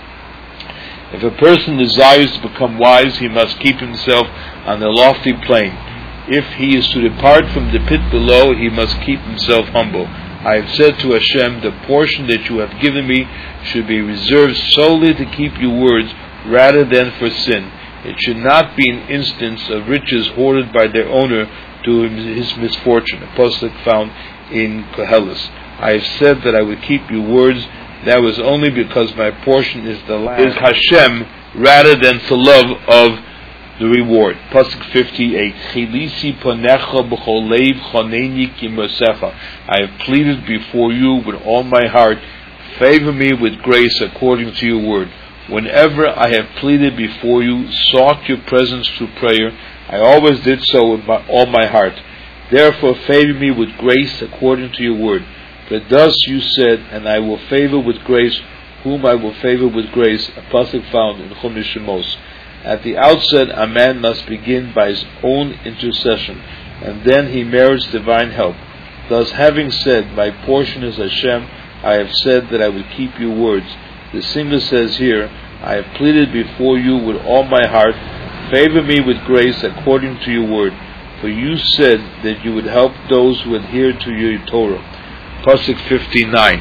If a person desires to become wise, he must keep himself on the lofty plane. If he is to depart from the pit below, he must keep himself humble. I have said to Hashem, the portion that you have given me should be reserved solely to keep your words rather than for sin. It should not be an instance of riches hoarded by their owner to his misfortune. A pasuk found in Koheles. I have said that I would keep your words. That was only because my portion is Hashem rather than for love of the reward. Pasuk 58. Chilisi ponecha b'chol leiv choneni kimosecha. I have pleaded before you with all my heart. Favor me with grace according to your word. Whenever I have pleaded before you, sought your presence through prayer, I always did so with all my heart. Therefore favor me with grace according to your word. For thus you said, and I will favor with grace whom I will favor with grace, a pasuk found in Chumash Shemos. At the outset, a man must begin by his own intercession, and then he merits divine help. Thus, having said, my portion is Hashem, I have said that I would keep your words. The singer says here, I have pleaded before you with all my heart, favor me with grace according to your word. For you said that you would help those who adhere to your Torah. Pasuk 59.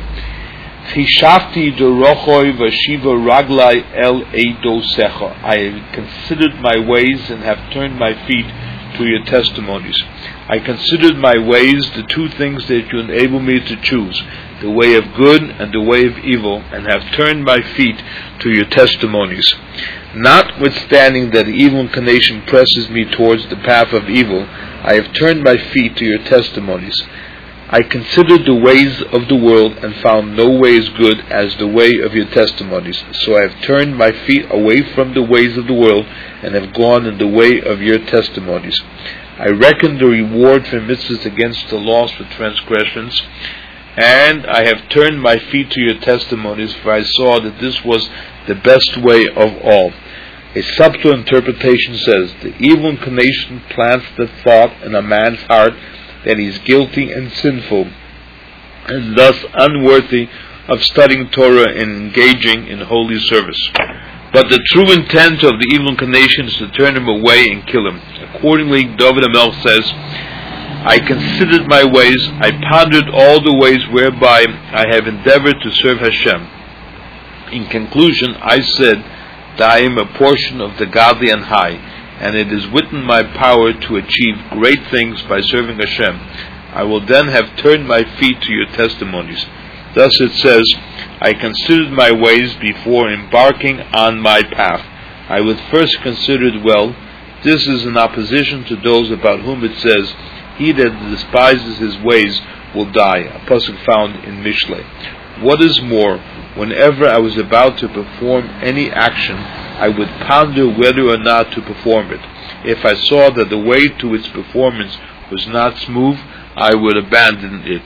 Hishafti dorochoi vashiva raglai el eidosecha. I have considered my ways and have turned my feet to your testimonies. I considered my ways, the two things that you enable me to choose, the way of good and the way of evil, and have turned my feet to your testimonies. Notwithstanding that the evil inclination presses me towards the path of evil, I have turned my feet to your testimonies. I considered the ways of the world and found no way as good as the way of your testimonies. So I have turned my feet away from the ways of the world and have gone in the way of your testimonies. I reckoned the reward for mitzvahs against the loss for transgressions, and I have turned my feet to your testimonies, for I saw that this was the best way of all. A subtle interpretation says, the evil inclination plants the thought in a man's heart that he is guilty and sinful, and thus unworthy of studying Torah and engaging in holy service. But the true intent of the evil inclination is to turn him away and kill him. Accordingly, David HaMelech says, I considered my ways, I pondered all the ways whereby I have endeavored to serve Hashem. In conclusion, I said that I am a portion of the godly and high, and it is within my power to achieve great things by serving Hashem. I will then have turned my feet to your testimonies. Thus it says, I considered my ways before embarking on my path. I would first consider it well. This is in opposition to those about whom it says, he that despises his ways will die, a pasuk found in Mishlei. What is more, whenever I was about to perform any action, I would ponder whether or not to perform it. If I saw that the way to its performance was not smooth, I would abandon it.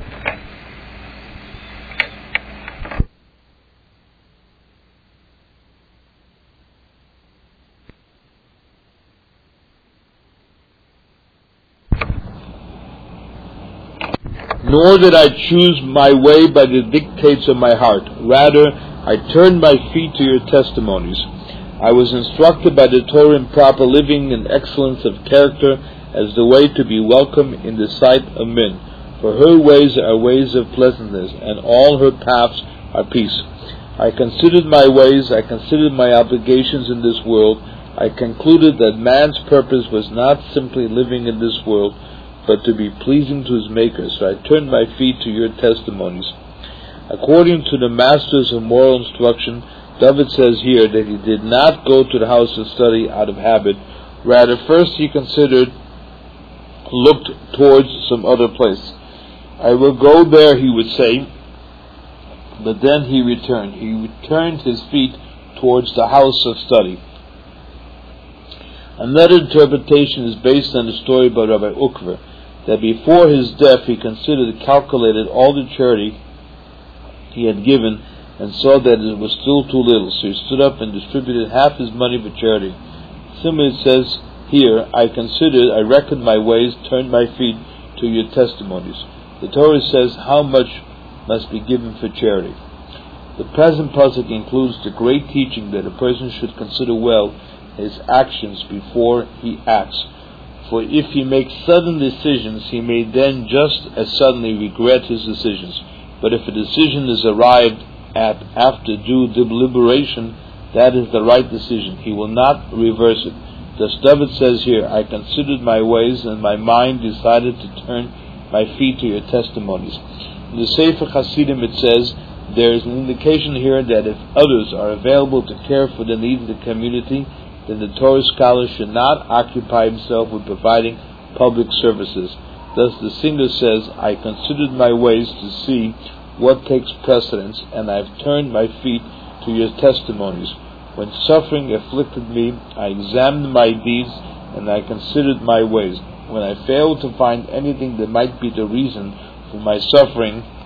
Nor did I choose my way by the dictates of my heart. Rather, I turned my feet to your testimonies. I was instructed by the Torah in proper living and excellence of character as the way to be welcome in the sight of men. For her ways are ways of pleasantness, and all her paths are peace. I considered my ways, I considered my obligations in this world. I concluded that man's purpose was not simply living in this world, but to be pleasing to his Maker. So I turned my feet to your testimonies. According to the masters of moral instruction, David says here that he did not go to the house of study out of habit. Rather, first he looked towards some other place. I will go there, he would say, but then he returned. He turned his feet towards the house of study. Another interpretation is based on the story by Rabbi Ukver, that before his death he calculated all the charity he had given and saw that it was still too little, so he stood up and distributed half his money for charity. Similarly it says here, I reckoned my ways, turned my feet to your testimonies. The Torah says how much must be given for charity. The present pasuk includes the great teaching that a person should consider well his actions before he acts. For if he makes sudden decisions, he may then just as suddenly regret his decisions. But if a decision is arrived at after due deliberation, that is the right decision. He will not reverse it. Thus David says here, I considered my ways, and my mind decided to turn my feet to your testimonies. In the Sefer Hasidim it says, there is an indication here that if others are available to care for the needs of the community, then the Torah scholar should not occupy himself with providing public services. Thus the singer says, I considered my ways to see what takes precedence, and I have turned my feet to your testimonies. When suffering afflicted me, I examined my deeds, and I considered my ways. When I failed to find anything that might be the reason for my suffering,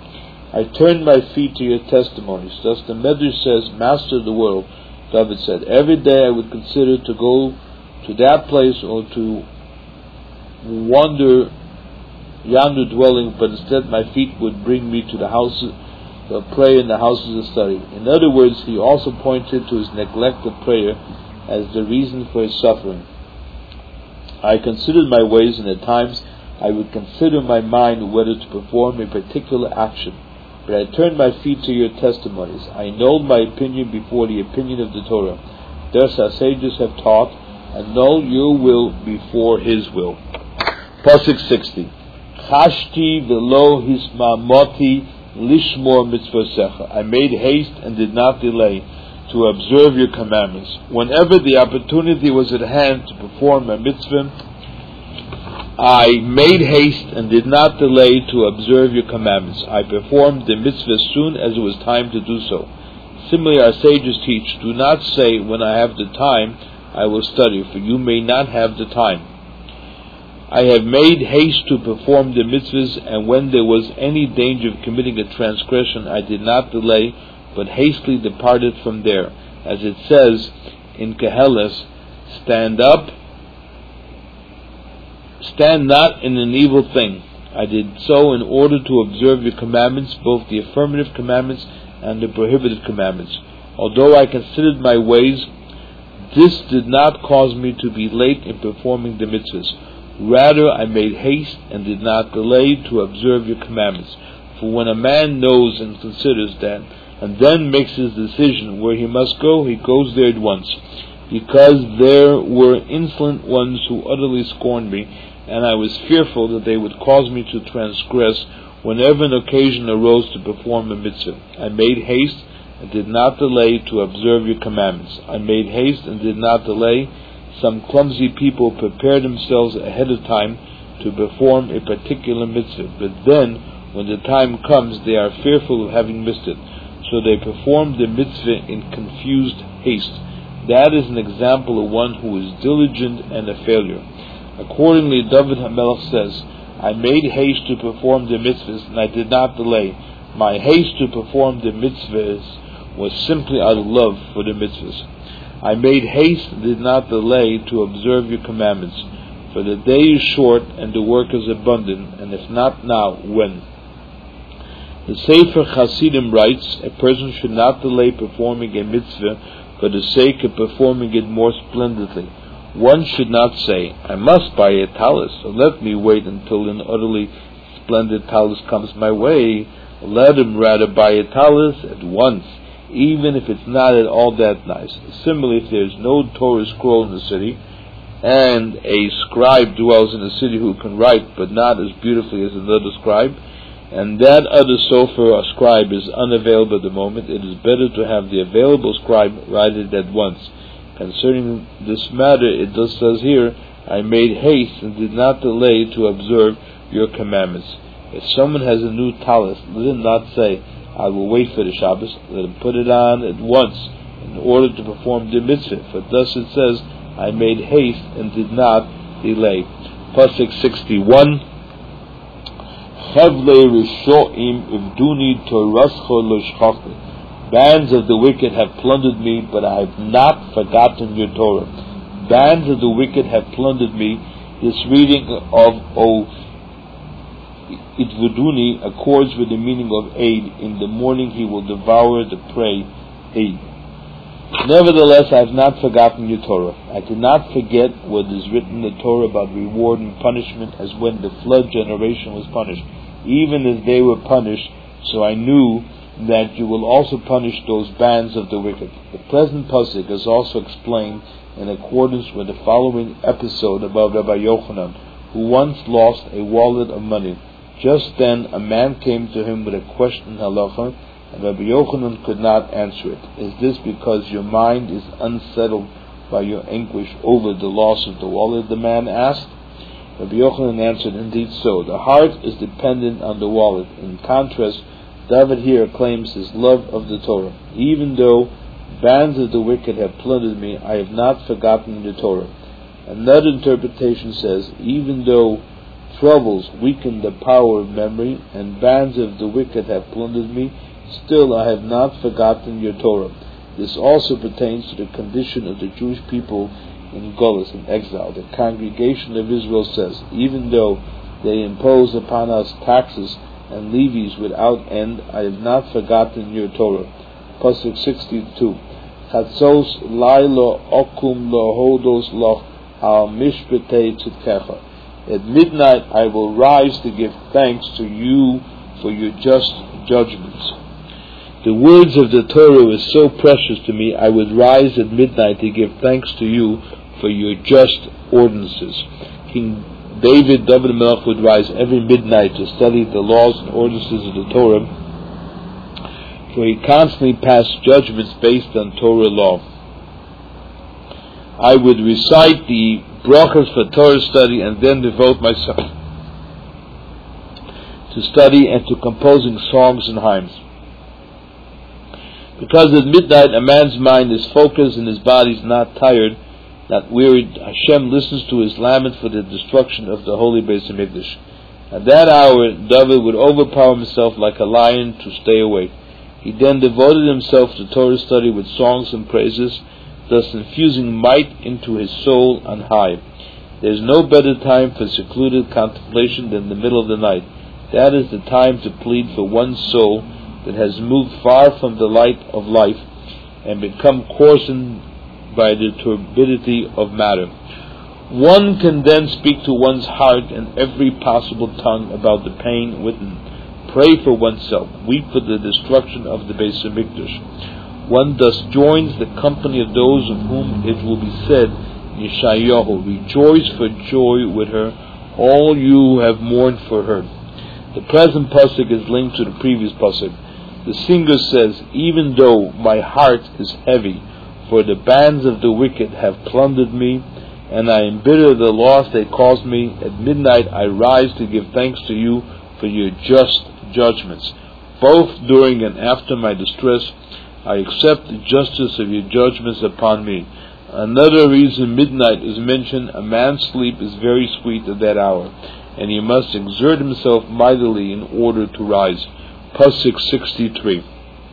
I turned my feet to your testimonies. Thus the Medrash says, Master of the world, David said, every day I would consider to go to that place or to wander yonder dwelling, but instead my feet would bring me to the houses of prayer and the houses of study. In other words, he also pointed to his neglect of prayer as the reason for his suffering. I considered my ways, and at times I would consider in my mind whether to perform a particular action. But I turned my feet to your testimonies. I annulled my opinion before the opinion of the Torah. Thus our sages have taught, annul your will before his will. Pasuk 60. Chashti velo hismamoti lishmor mitzvosecha. I made haste and did not delay to observe your commandments. Whenever the opportunity was at hand to perform a mitzvah, I made haste and did not delay to observe your commandments. I performed the mitzvah as soon as it was time to do so. Similarly, our sages teach, do not say, when I have the time, I will study, for you may not have the time. I have made haste to perform the mitzvahs, and when there was any danger of committing a transgression, I did not delay, but hastily departed from there. As it says in Keheles, stand not in an evil thing. I did so in order to observe your commandments, both the affirmative commandments and the prohibited commandments. Although I considered my ways, this did not cause me to be late in performing the mitzvahs. Rather, I made haste and did not delay to observe your commandments. For when a man knows and considers that, and then makes his decision where he must go, he goes there at once. Because there were insolent ones who utterly scorned me, and I was fearful that they would cause me to transgress whenever an occasion arose to perform a mitzvah. I made haste and did not delay to observe your commandments. I made haste and did not delay. Some clumsy people prepare themselves ahead of time to perform a particular mitzvah, but then, when the time comes, they are fearful of having missed it, so they perform the mitzvah in confused haste. That is an example of one who is diligent and a failure. Accordingly, David HaMelech says, I made haste to perform the mitzvahs, and I did not delay. My haste to perform the mitzvahs was simply out of love for the mitzvahs. I made haste and did not delay to observe your commandments, for the day is short and the work is abundant, and if not now, when? The Sefer Hasidim writes, a person should not delay performing a mitzvah for the sake of performing it more splendidly. One should not say, I must buy a talus, so let me wait until an utterly splendid talus comes my way. Let him rather buy a talus at once, even if it's not at all that nice. Similarly, if there is no Torah scroll in the city, and a scribe dwells in a city who can write, but not as beautifully as another scribe, and that other sofer or scribe is unavailable at the moment, it is better to have the available scribe write it at once. Concerning this matter, it thus says here, I made haste and did not delay to observe your commandments. If someone has a new talus, let him not say, I will wait for the Shabbos. Let him put it on at once in order to perform the mitzvah. For thus it says, I made haste and did not delay. Pasuk 61. Bands of the wicked have plundered me, but I have not forgotten your Torah. Bands of the wicked have plundered me. This reading of Itvuduni accords with the meaning of aid. In the morning he will devour the prey. Aid. Nevertheless, I have not forgotten your Torah. I did not forget what is written in the Torah about reward and punishment, as when the flood generation was punished. Even as they were punished, so I knew that you will also punish those bands of the wicked. The present pasuk is also explained in accordance with the following episode about Rabbi Yochanan, who once lost a wallet of money. Just then a man came to him with a question in halacha, and Rabbi Yochanan could not answer it. Is this because your mind is unsettled by your anguish over the loss of the wallet? The man asked. Rabbi Yochanan answered, indeed so. The heart is dependent on the wallet. In contrast, David here claims his love of the Torah. Even though bands of the wicked have plundered me, I have not forgotten the Torah. Another interpretation says, even though troubles weakened the power of memory, and bands of the wicked have plundered me, still I have not forgotten your Torah. This also pertains to the condition of the Jewish people in Golus, in exile. The congregation of Israel says, even though they impose upon us taxes and levies without end, I have not forgotten your Torah. Pasuk 62. Chatzos lailo okum lohodos loch al mishpetei tzidkecha. At midnight I will rise to give thanks to you for your just judgments. The words of the Torah is so precious to me, I would rise at midnight to give thanks to you for your just ordinances. King David Melech would rise every midnight to study the laws and ordinances of the Torah, for he constantly passed judgments based on Torah law. I would recite the brachas for Torah study and then devote myself to study and to composing songs and hymns. Because at midnight a man's mind is focused and his body is not tired, not wearied, Hashem listens to his lament for the destruction of the holy Beis HaMikdash. At that hour, David would overpower himself like a lion to stay awake. He then devoted himself to Torah study with songs and praises, thus infusing might into his soul on high. There is no better time for secluded contemplation than the middle of the night. That is the time to plead for one's soul that has moved far from the light of life and become coarsened by the turbidity of matter. One can then speak to one's heart and every possible tongue about the pain within. Pray for oneself, weep for the destruction of the Beis HaMikdash. One thus joins the company of those of whom it will be said, Yeshayahu, rejoice for joy with her, all you have mourned for her. The present pasuk is linked to the previous pasuk. The singer says, even though my heart is heavy, for the bands of the wicked have plundered me, and I embitter the loss they caused me, at midnight I rise to give thanks to you for your just judgments. Both during and after my distress, I accept the justice of your judgments upon me. Another reason midnight is mentioned, a man's sleep is very sweet at that hour, and he must exert himself mightily in order to rise. Pasuk 63.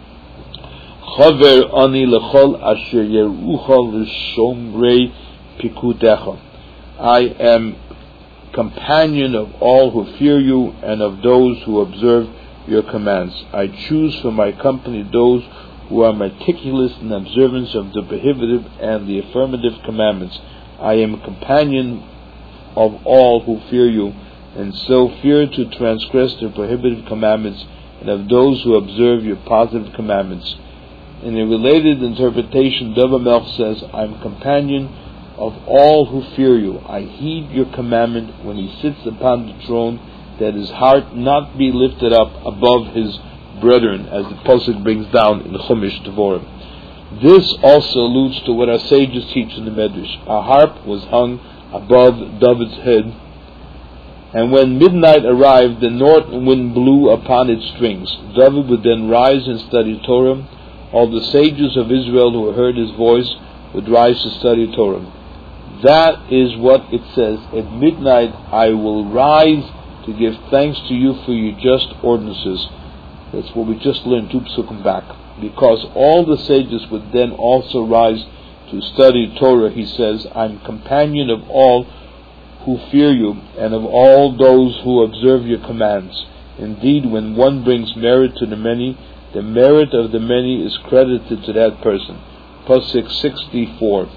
Chaver ani lechol asher yerucha l'shomrei pikudecha. I am companion of all who fear you and of those who observe your commands. I choose for my company those who are meticulous in observance of the prohibitive and the affirmative commandments. I am a companion of all who fear you, and so fear to transgress the prohibitive commandments, and of those who observe your positive commandments. In a related interpretation, David Melech says, I am companion of all who fear you. I heed your commandment when he sits upon the throne, that his heart not be lifted up above his brethren, as the pasuk brings down in the Chumash Devorim. This also alludes to what our sages teach in the Medrash. A harp was hung above David's head, and when midnight arrived, the north wind blew upon its strings. David would then rise and study Torah. All the sages of Israel who heard his voice would rise to study Torah. That is what it says, at midnight I will rise to give thanks to you for your just ordinances. That's what we just learned 2 psukim back. Because all the sages would then also rise to study Torah, he says, I'm companion of all who fear you, and of all those who observe your commands. Indeed, when one brings merit to the many, the merit of the many is credited to that person. Pasuk 64.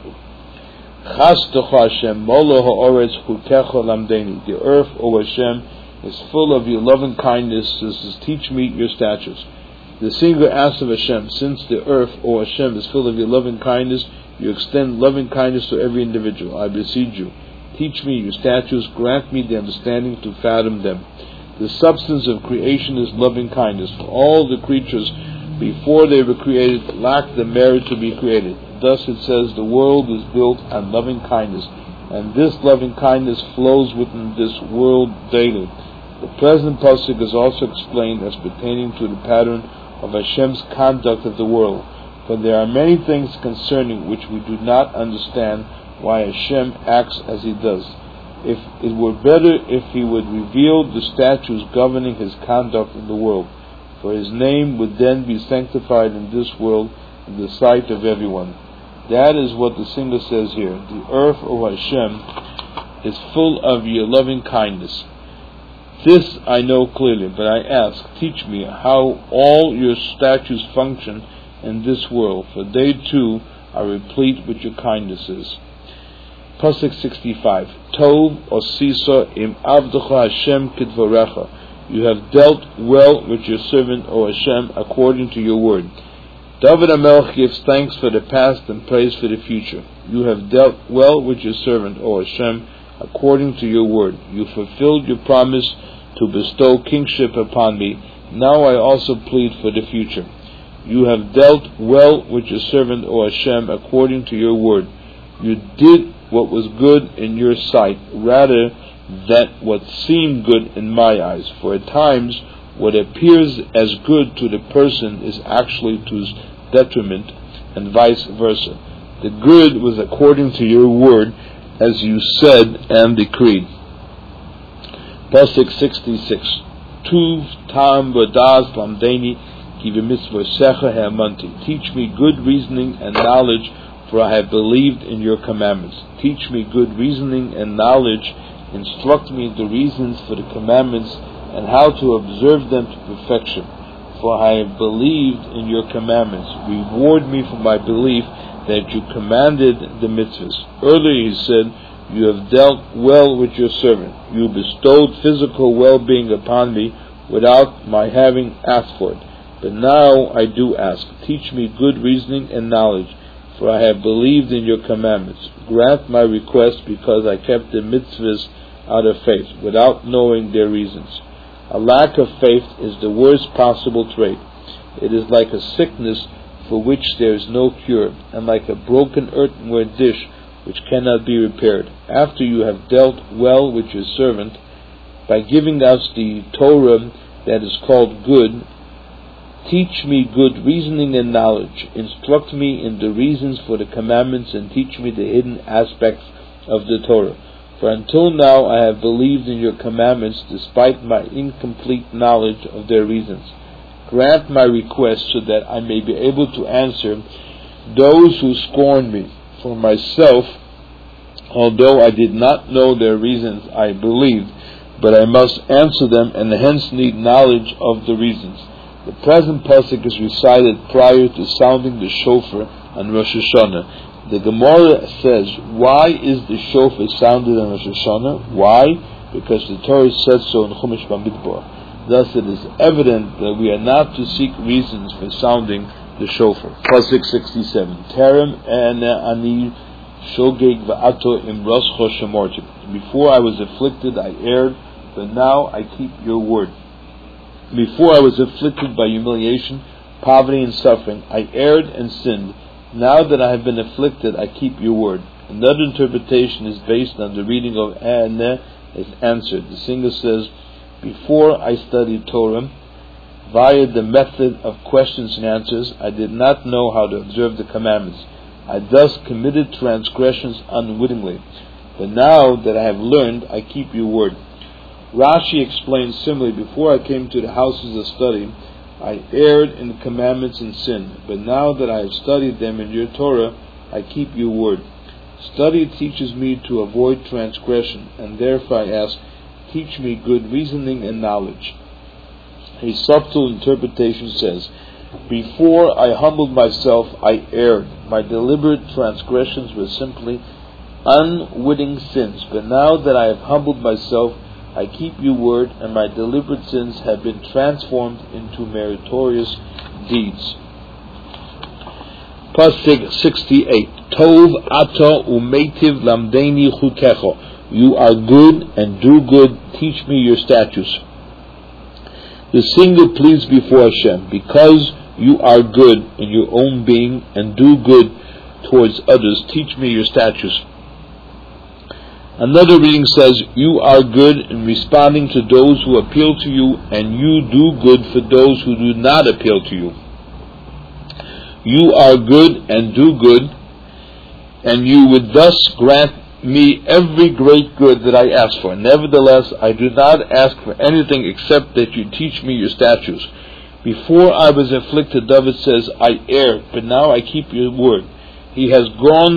The earth, O Hashem, is full of your loving kindnesses. Teach me your statutes. The singer asks of Hashem, since the earth, O Hashem, is full of your loving kindness, you extend loving kindness to every individual. I beseech you, teach me your statutes, grant me the understanding to fathom them. The substance of creation is loving kindness. For all the creatures, before they were created, lacked the merit to be created. Thus it says, the world is built on loving kindness, and this loving kindness flows within this world daily. The present pasuk is also explained as pertaining to the pattern of Hashem's conduct of the world. For there are many things concerning which we do not understand why Hashem acts as he does. If it were better if he would reveal the statutes governing his conduct in the world, for his name would then be sanctified in this world in the sight of everyone. That is what the singer says here. The earth, O Hashem, is full of your loving kindness. This I know clearly, but I ask, teach me how all your statutes function in this world, for they too are replete with your kindnesses. Pasuk 65. Tov osisa im avdecha Hashem kidvarecha. You have dealt well with your servant, O Hashem, according to your word. David HaMelech gives thanks for the past and praise for the future. You have dealt well with your servant, O Hashem, according to your word. You fulfilled your promise to bestow kingship upon me. Now I also plead for the future. You have dealt well with your servant, O Hashem, according to your word. You did what was good in your sight, rather than what seemed good in my eyes. For at times, what appears as good to the person is actually to his detriment, and vice versa. The good was according to your word, as you said and decreed. Pasuk 66. Tuv tam v'das lamdeni ki v'mitzvosecha ha'amanti. Teach me good reasoning and knowledge, for I have believed in your commandments. Teach me good reasoning and knowledge. Instruct me in the reasons for the commandments and how to observe them to perfection. For I have believed in your commandments. Reward me for my belief that you commanded the mitzvahs. Earlier he said, you have dealt well with your servant. You bestowed physical well-being upon me without my having asked for it. But now I do ask, teach me good reasoning and knowledge, for I have believed in your commandments. Grant my request, because I kept the mitzvahs out of faith, without knowing their reasons. A lack of faith is the worst possible trait. It is like a sickness for which there is no cure, and like a broken earthenware dish which cannot be repaired. After you have dealt well with your servant, by giving us the Torah that is called good, teach me good reasoning and knowledge. Instruct me in the reasons for the commandments, and teach me the hidden aspects of the Torah. For until now I have believed in your commandments despite my incomplete knowledge of their reasons. Grant my request so that I may be able to answer those who scorn me. For myself, although I did not know their reasons, I believed, but I must answer them and hence need knowledge of the reasons. The present pasuk is recited prior to sounding the shofar on Rosh Hashanah. The Gemara says, why is the shofar sounded on Rosh Hashanah? Why? Because the Torah said so in Chumash Bamidbar. Thus it is evident that we are not to seek reasons for sounding the shofar. Pasuk 67. Terem ani shogeg va'ato im roscho shemortim. Before I was afflicted, I erred, but now I keep your word. Before I was afflicted by humiliation, poverty, and suffering, I erred and sinned. Now that I have been afflicted, I keep your word. Another interpretation is based on the reading of A'aneh as answered. The singer says, before I studied Torah, via the method of questions and answers, I did not know how to observe the commandments. I thus committed transgressions unwittingly. But now that I have learned, I keep your word. Rashi explains similarly, before I came to the houses of study, I erred in the commandments and sinned. But now that I have studied them in your Torah, I keep your word. Study teaches me to avoid transgression, and therefore I ask, teach me good reasoning and knowledge. A subtle interpretation says, before I humbled myself, I erred. My deliberate transgressions were simply unwitting sins. But now that I have humbled myself, I keep your word, and my deliberate sins have been transformed into meritorious deeds. Pasuk 68. Tov ato umeitiv lamdeni chutecho. You are good and do good. Teach me your statutes. The singer pleads before Hashem, because you are good in your own being and do good towards others, teach me your statutes. Another reading says, you are good in responding to those who appeal to you, and you do good for those who do not appeal to you. You are good and do good, and you would thus grant me every great good that I ask for. Nevertheless, I do not ask for anything except that you teach me your statutes. Before I was afflicted, David says, I erred, but now I keep your word. He had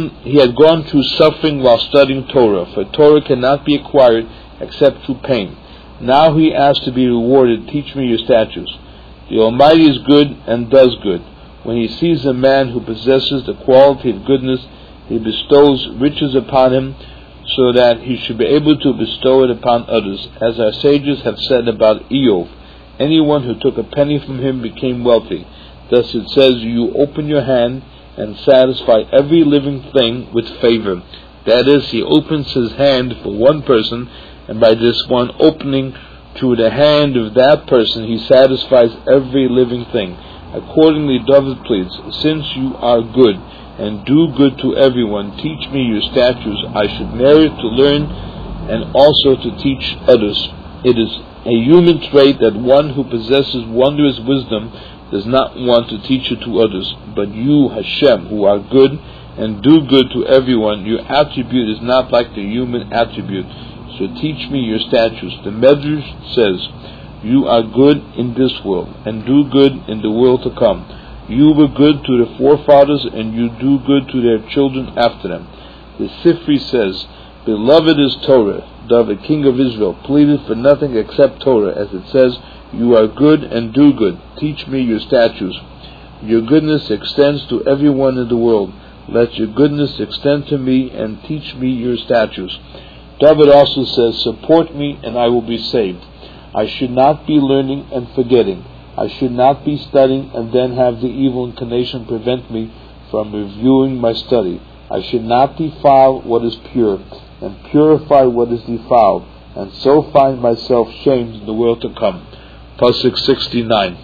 gone through suffering while studying Torah, for Torah cannot be acquired except through pain. Now he asks to be rewarded, teach me your statutes. The Almighty is good and does good. When he sees a man who possesses the quality of goodness, he bestows riches upon him, so that he should be able to bestow it upon others. As our sages have said about Eov, anyone who took a penny from him became wealthy. Thus it says, you open your hand and satisfy every living thing with favor. That is, he opens his hand for one person, and by this one opening to the hand of that person, he satisfies every living thing. Accordingly, David pleads, since you are good and do good to everyone, teach me your statutes. I should merit to learn and also to teach others. It is a human trait that one who possesses wondrous wisdom does not want to teach it to others. But you, Hashem, who are good and do good to everyone, your attribute is not like the human attribute. So teach me your statutes. The Medrash says, you are good in this world and do good in the world to come. You were good to the forefathers and you do good to their children after them. The Sifri says, beloved is Torah. David, king of Israel, pleaded for nothing except Torah, as it says, you are good and do good. Teach me your statutes. Your goodness extends to everyone in the world. Let your goodness extend to me and teach me your statutes. David also says, support me and I will be saved. I should not be learning and forgetting. I should not be studying and then have the evil inclination prevent me from reviewing my study. I should not defile what is pure and purify what is defiled, and so find myself shamed in the world to come. Pasuk 69.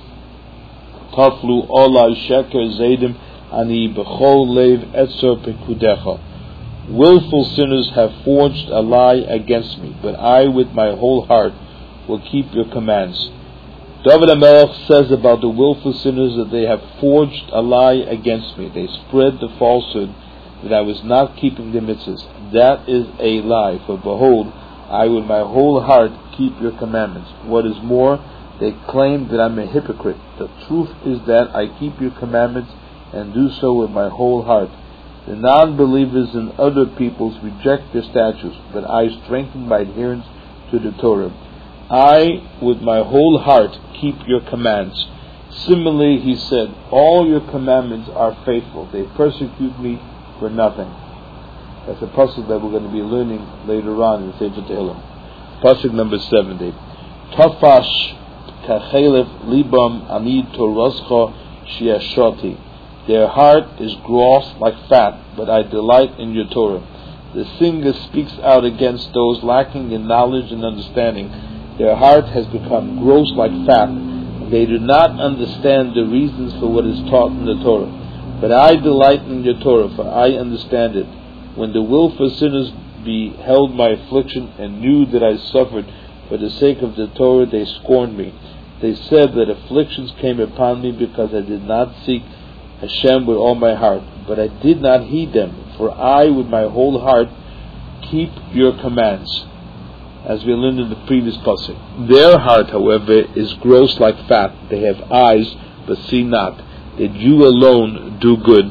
Taflu olai sheker zedim ani b'chol lev etzer pekudecha. Willful sinners have forged a lie against me, but I with my whole heart will keep your commands. David HaMelech says about the willful sinners that they have forged a lie against me. They spread the falsehood that I was not keeping the mitzvahs. That is a lie, for behold, I with my whole heart keep your commandments. What is more, they claim that I'm a hypocrite. The truth is that I keep your commandments and do so with my whole heart. The non-believers and other peoples reject your statutes, but I strengthen my adherence to the Torah. I, with my whole heart, keep your commands. Similarly, he said, all your commandments are faithful. They persecute me for nothing. That's a pasuk that we're going to be learning later on in Sefer Tehillim. Pasuk number 70. Tafash kachelef libam ani torascha shiashoti. Their heart is gross like fat, but I delight in your Torah. The singer speaks out against those lacking in knowledge and understanding. Their heart has become gross like fat, and they do not understand the reasons for what is taught in the Torah. But I delight in your Torah, for I understand it. When the willful sinners beheld my affliction and knew that I suffered for the sake of the Torah, they scorned me. They said that afflictions came upon me because I did not seek Hashem with all my heart. But I did not heed them, for I with my whole heart keep your commands. As we learned in the previous pasuk. Their heart, however, is gross like fat. They have eyes, but see not. That you alone do good.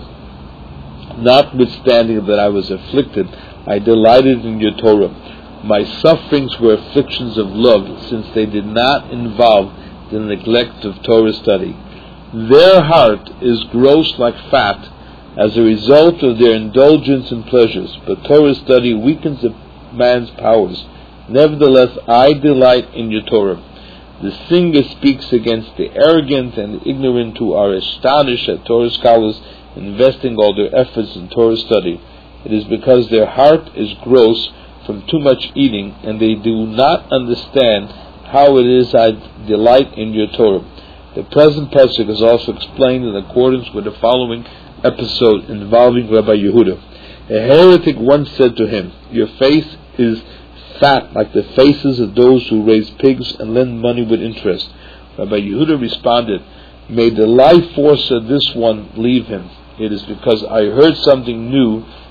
Notwithstanding that I was afflicted, I delighted in your Torah. My sufferings were afflictions of love, since they did not involve the neglect of Torah study. Their heart is gross like fat, as a result of their indulgence in pleasures, but Torah study weakens a man's powers. Nevertheless, I delight in your Torah. The singer speaks against the arrogant and the ignorant who are astonished at Torah scholars investing all their efforts in Torah study. It is because their heart is gross from too much eating, and they do not understand how it is I delight in your Torah. The present pasuk is also explained in accordance with the following episode involving Rabbi Yehuda. A heretic once said to him, your face is fat like the faces of those who raise pigs and lend money with interest. Rabbi Yehuda responded, may the life force of this one leave him. It is because I heard something new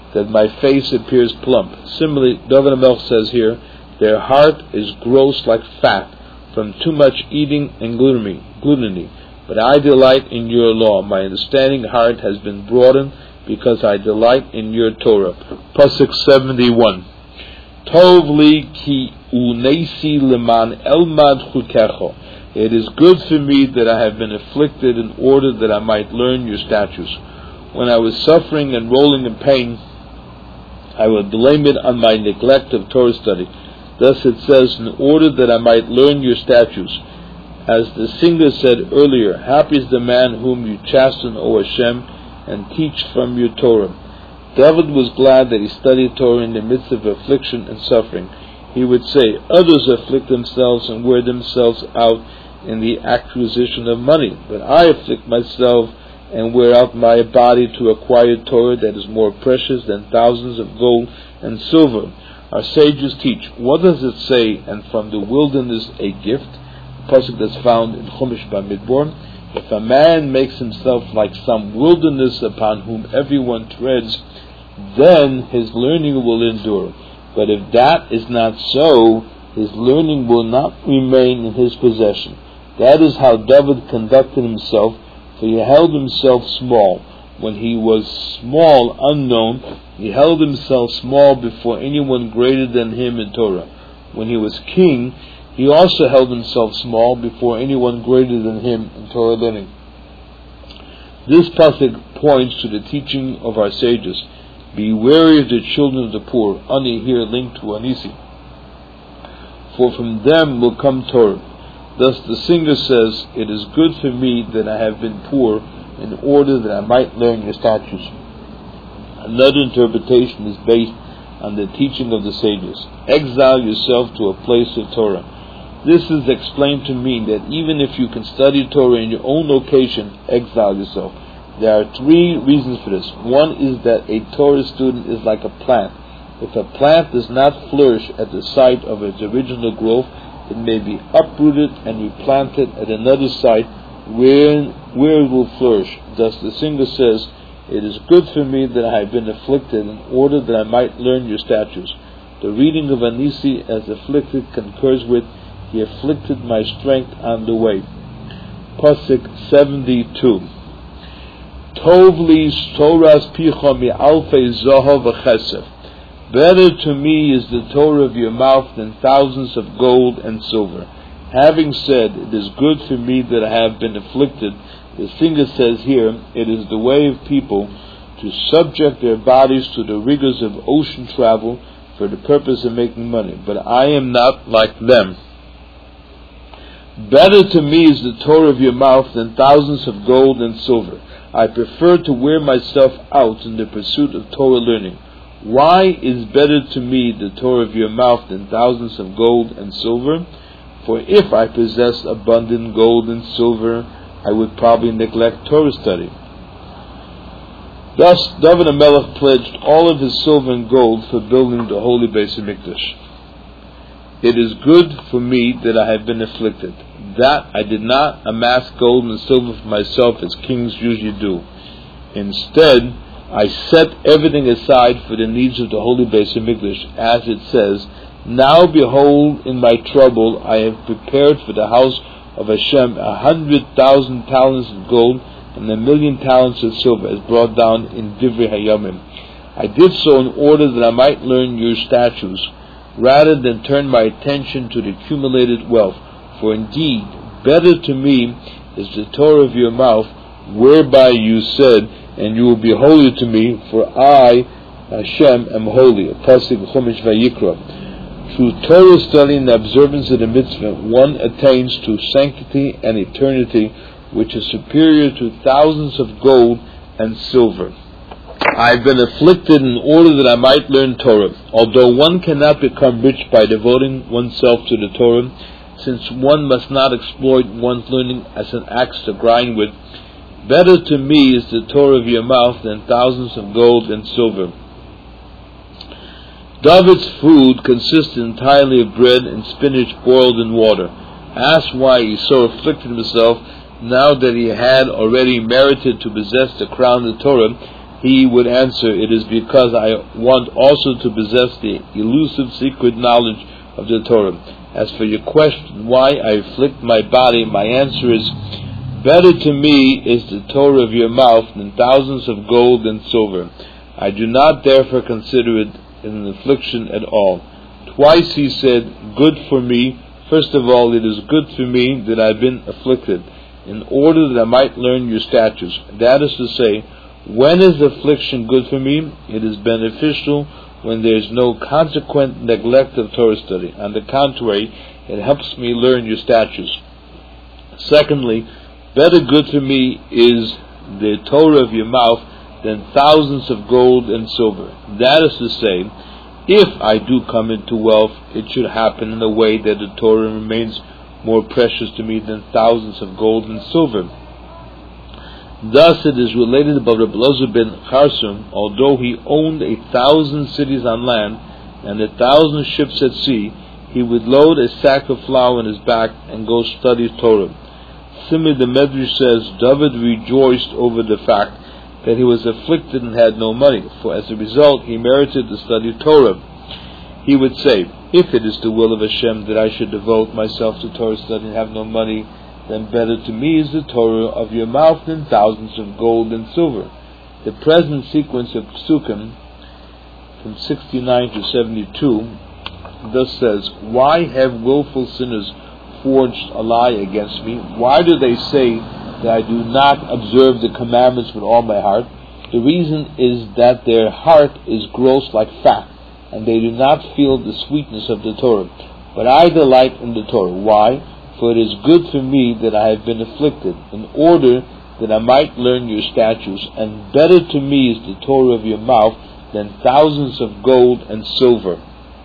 that my face appears plump. Similarly, David HaMelech says here, their heart is gross like fat from too much eating and gluttony. But I delight in your law. My understanding heart has been broadened because I delight in your Torah. Pasuk 71. Tov li ki unesi leman elmad chukecho. It is good for me that I have been afflicted in order that I might learn your statutes. When I was suffering and rolling in pain, I would blame it on my neglect of Torah study. Thus it says, in order that I might learn your statutes. As the singer said earlier, happy is the man whom you chasten, O Hashem, and teach from your Torah. David was glad that he studied Torah in the midst of affliction and suffering. He would say, others afflict themselves and wear themselves out in the acquisition of money, but I afflict myself and wear out my body to acquire Torah that is more precious than thousands of gold and silver. Our sages teach, what does it say, and from the wilderness a gift? A pasuk that's found in Chumash Bamidbar. If a man makes himself like some wilderness upon whom everyone treads, then his learning will endure. But if that is not so, his learning will not remain in his possession. That is how David conducted himself, for he held himself small. When he was small, unknown, he held himself small before anyone greater than him in Torah. When he was king, he also held himself small before anyone greater than him in Torah learning. This pasuk points to the teaching of our sages. Be wary of the children of the poor, ani here linked to Anisi, for from them will come Torah. Thus the singer says, it is good for me that I have been poor, in order that I might learn your statutes. Another interpretation is based on the teaching of the sages. Exile yourself to a place of Torah. This is explained to mean that even if you can study Torah in your own location, exile yourself. There are three reasons for this. One is that a Torah student is like a plant. If a plant does not flourish at the site of its original growth, it may be uprooted and replanted at another site where it will flourish. Thus the singer says, it is good for me that I have been afflicted in order that I might learn your statutes. The reading of Anisi as afflicted concurs with, he afflicted my strength on the way. Pasuk 72. Tov li Torah's picha mi alfei zahav v'chesef. Better to me is the Torah of your mouth than thousands of gold and silver. Having said, it is good for me that I have been afflicted, the singer says here, it is the way of people to subject their bodies to the rigors of ocean travel for the purpose of making money. But I am not like them. Better to me is the Torah of your mouth than thousands of gold and silver. I prefer to wear myself out in the pursuit of Torah learning. Why is better to me the Torah of your mouth than thousands of gold and silver? For if I possessed abundant gold and silver, I would probably neglect Torah study. Thus, David HaMelech pledged all of his silver and gold for building the holy Beis HaMikdash. It is good for me that I have been afflicted, that I did not amass gold and silver for myself as kings usually do. Instead, I set everything aside for the needs of the holy Beis HaMikdash, as it says, now behold, in my trouble I have prepared for the house of Hashem 100,000 talents of gold and 1,000,000 talents of silver, as brought down in Divrei Hayamim. I did so in order that I might learn your statutes, rather than turn my attention to the accumulated wealth. For indeed, better to me is the Torah of your mouth, whereby you said, and you will be holy to me, for I, Hashem, am holy. A pasuk Chumash Vayikra. Through Torah study and the observance of the mitzvah, one attains to sanctity and eternity, which is superior to thousands of gold and silver. I have been afflicted in order that I might learn Torah. Although one cannot become rich by devoting oneself to the Torah, since one must not exploit one's learning as an axe to grind with, better to me is the Torah of your mouth than thousands of gold and silver. David's food consisted entirely of bread and spinach boiled in water. Asked why he so afflicted himself now that he had already merited to possess the crown of the Torah, he would answer, "It is because I want also to possess the elusive secret knowledge of the Torah. As for your question, why I afflict my body, my answer is, better to me is the Torah of your mouth than thousands of gold and silver. I do not therefore consider it an affliction at all." Twice he said, "Good for me." First of all, it is good for me that I have been afflicted, in order that I might learn your statutes. That is to say, when is affliction good for me? It is beneficial when there is no consequent neglect of Torah study. On the contrary, it helps me learn your statutes. Secondly, better good for me is the Torah of your mouth than thousands of gold and silver. That is to say, if I do come into wealth, it should happen in a way that the Torah remains more precious to me than thousands of gold and silver. Thus it is related about Rabbi Elazar ben Charsum, although he owned 1,000 cities on land and 1,000 ships at sea, he would load a sack of flour on his back and go study Torah. Similarly, the Medrash says, David rejoiced over the fact that he was afflicted and had no money, for as a result he merited to study Torah. He would say, if it is the will of Hashem that I should devote myself to Torah study and have no money, then better to me is the Torah of your mouth than thousands of gold and silver. The present sequence of Psukim, from 69 to 72, thus says, why have willful sinners forged a lie against me? Why do they say that I do not observe the commandments with all my heart? The reason is that their heart is gross like fat, and they do not feel the sweetness of the Torah. But I delight in the Torah. Why? For it is good for me that I have been afflicted, in order that I might learn your statutes, and better to me is the Torah of your mouth than thousands of gold and silver.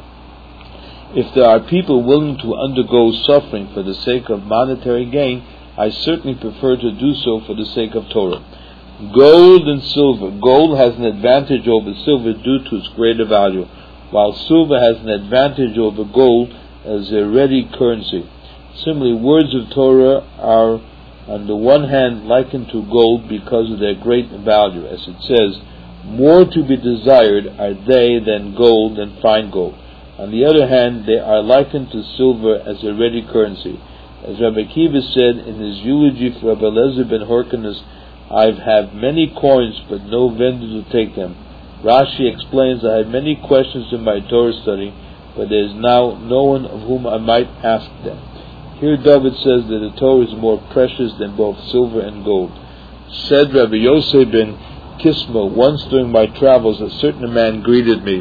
If there are people willing to undergo suffering for the sake of monetary gain, I certainly prefer to do so for the sake of Torah. Gold and silver. Gold has an advantage over silver due to its greater value, while silver has an advantage over gold as a ready currency. Similarly, words of Torah are on the one hand likened to gold because of their great value. As it says, more to be desired are they than gold and fine gold. On the other hand, they are likened to silver as a ready currency. As Rabbi Akiva said in his eulogy for Rabbi Elazar ben Hyrcanus, I have many coins but no vendor to take them. Rashi explains, I have many questions in my Torah study, but there is now no one of whom I might ask them. Here David says that the Torah is more precious than both silver and gold. Said Rabbi Yosef ben Kisma, once during my travels a certain man greeted me,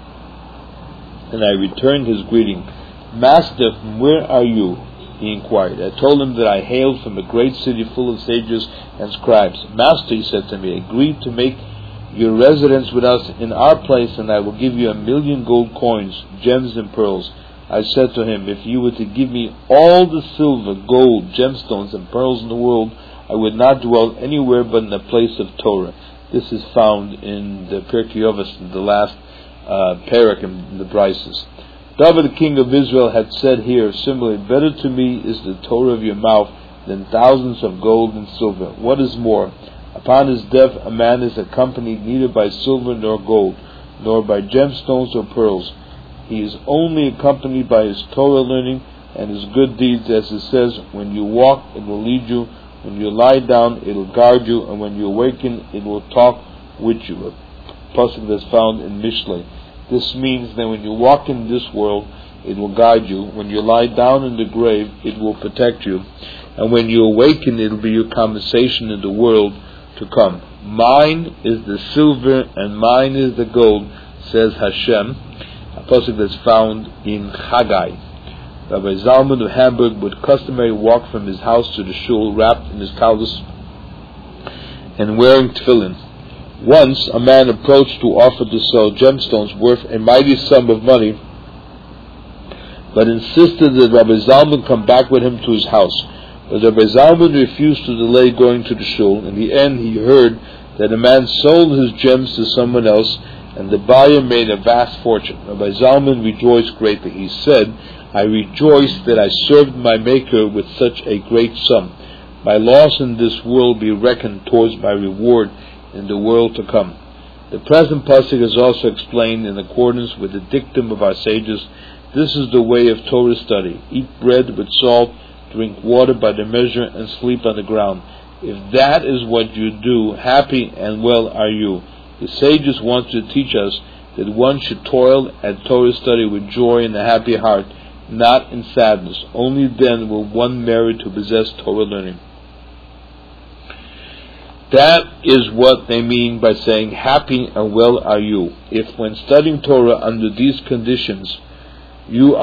and I returned his greeting. Master, from where are you? He inquired. I told him that I hailed from a great city full of sages and scribes. Master, he said to me, agree to make your residence with us in our place, and I will give you 1,000,000 gold coins, gems and pearls. I said to him, if you were to give me all the silver, gold, gemstones, and pearls in the world, I would not dwell anywhere but in a place of Torah. This is found in the Pirkei Avos, the last parak in the Brises. David, the king of Israel, had said here, similarly, better to me is the Torah of your mouth than thousands of gold and silver. What is more, upon his death a man is accompanied neither by silver nor gold, nor by gemstones or pearls. He is only accompanied by his Torah learning and his good deeds, as it says, when you walk, it will lead you, when you lie down, it will guard you, and when you awaken, it will talk with you. A pasuk that's found in Mishlei. This means that when you walk in this world, it will guide you. When you lie down in the grave, it will protect you. And when you awaken, it will be your conversation in the world to come. Mine is the silver and mine is the gold, says Hashem. A pasuk that's found in Haggai. Rabbi Zalman of Hamburg would customary walk from his house to the shul wrapped in his tallis and wearing tefillin. Once a man approached to offer to sell gemstones worth a mighty sum of money, but insisted that Rabbi Zalman come back with him to his house. But Rabbi Zalman refused to delay going to the shul. In the end, he heard that a man sold his gems to someone else, and the buyer made a vast fortune. Rabbi Zalman rejoiced greatly. He said, I rejoice that I served my Maker with such a great sum. My loss in this world be reckoned towards my reward in the world to come. The present pasuk is also explained in accordance with the dictum of our sages. This is the way of Torah study: eat bread with salt, drink water by the measure, and sleep on the ground. If that is what you do, happy and well are you. The sages want to teach us that one should toil at Torah study with joy and a happy heart, not in sadness. Only then will one merit to possess Torah learning. That is what they mean by saying, happy and well are you. If when studying Torah under these conditions, you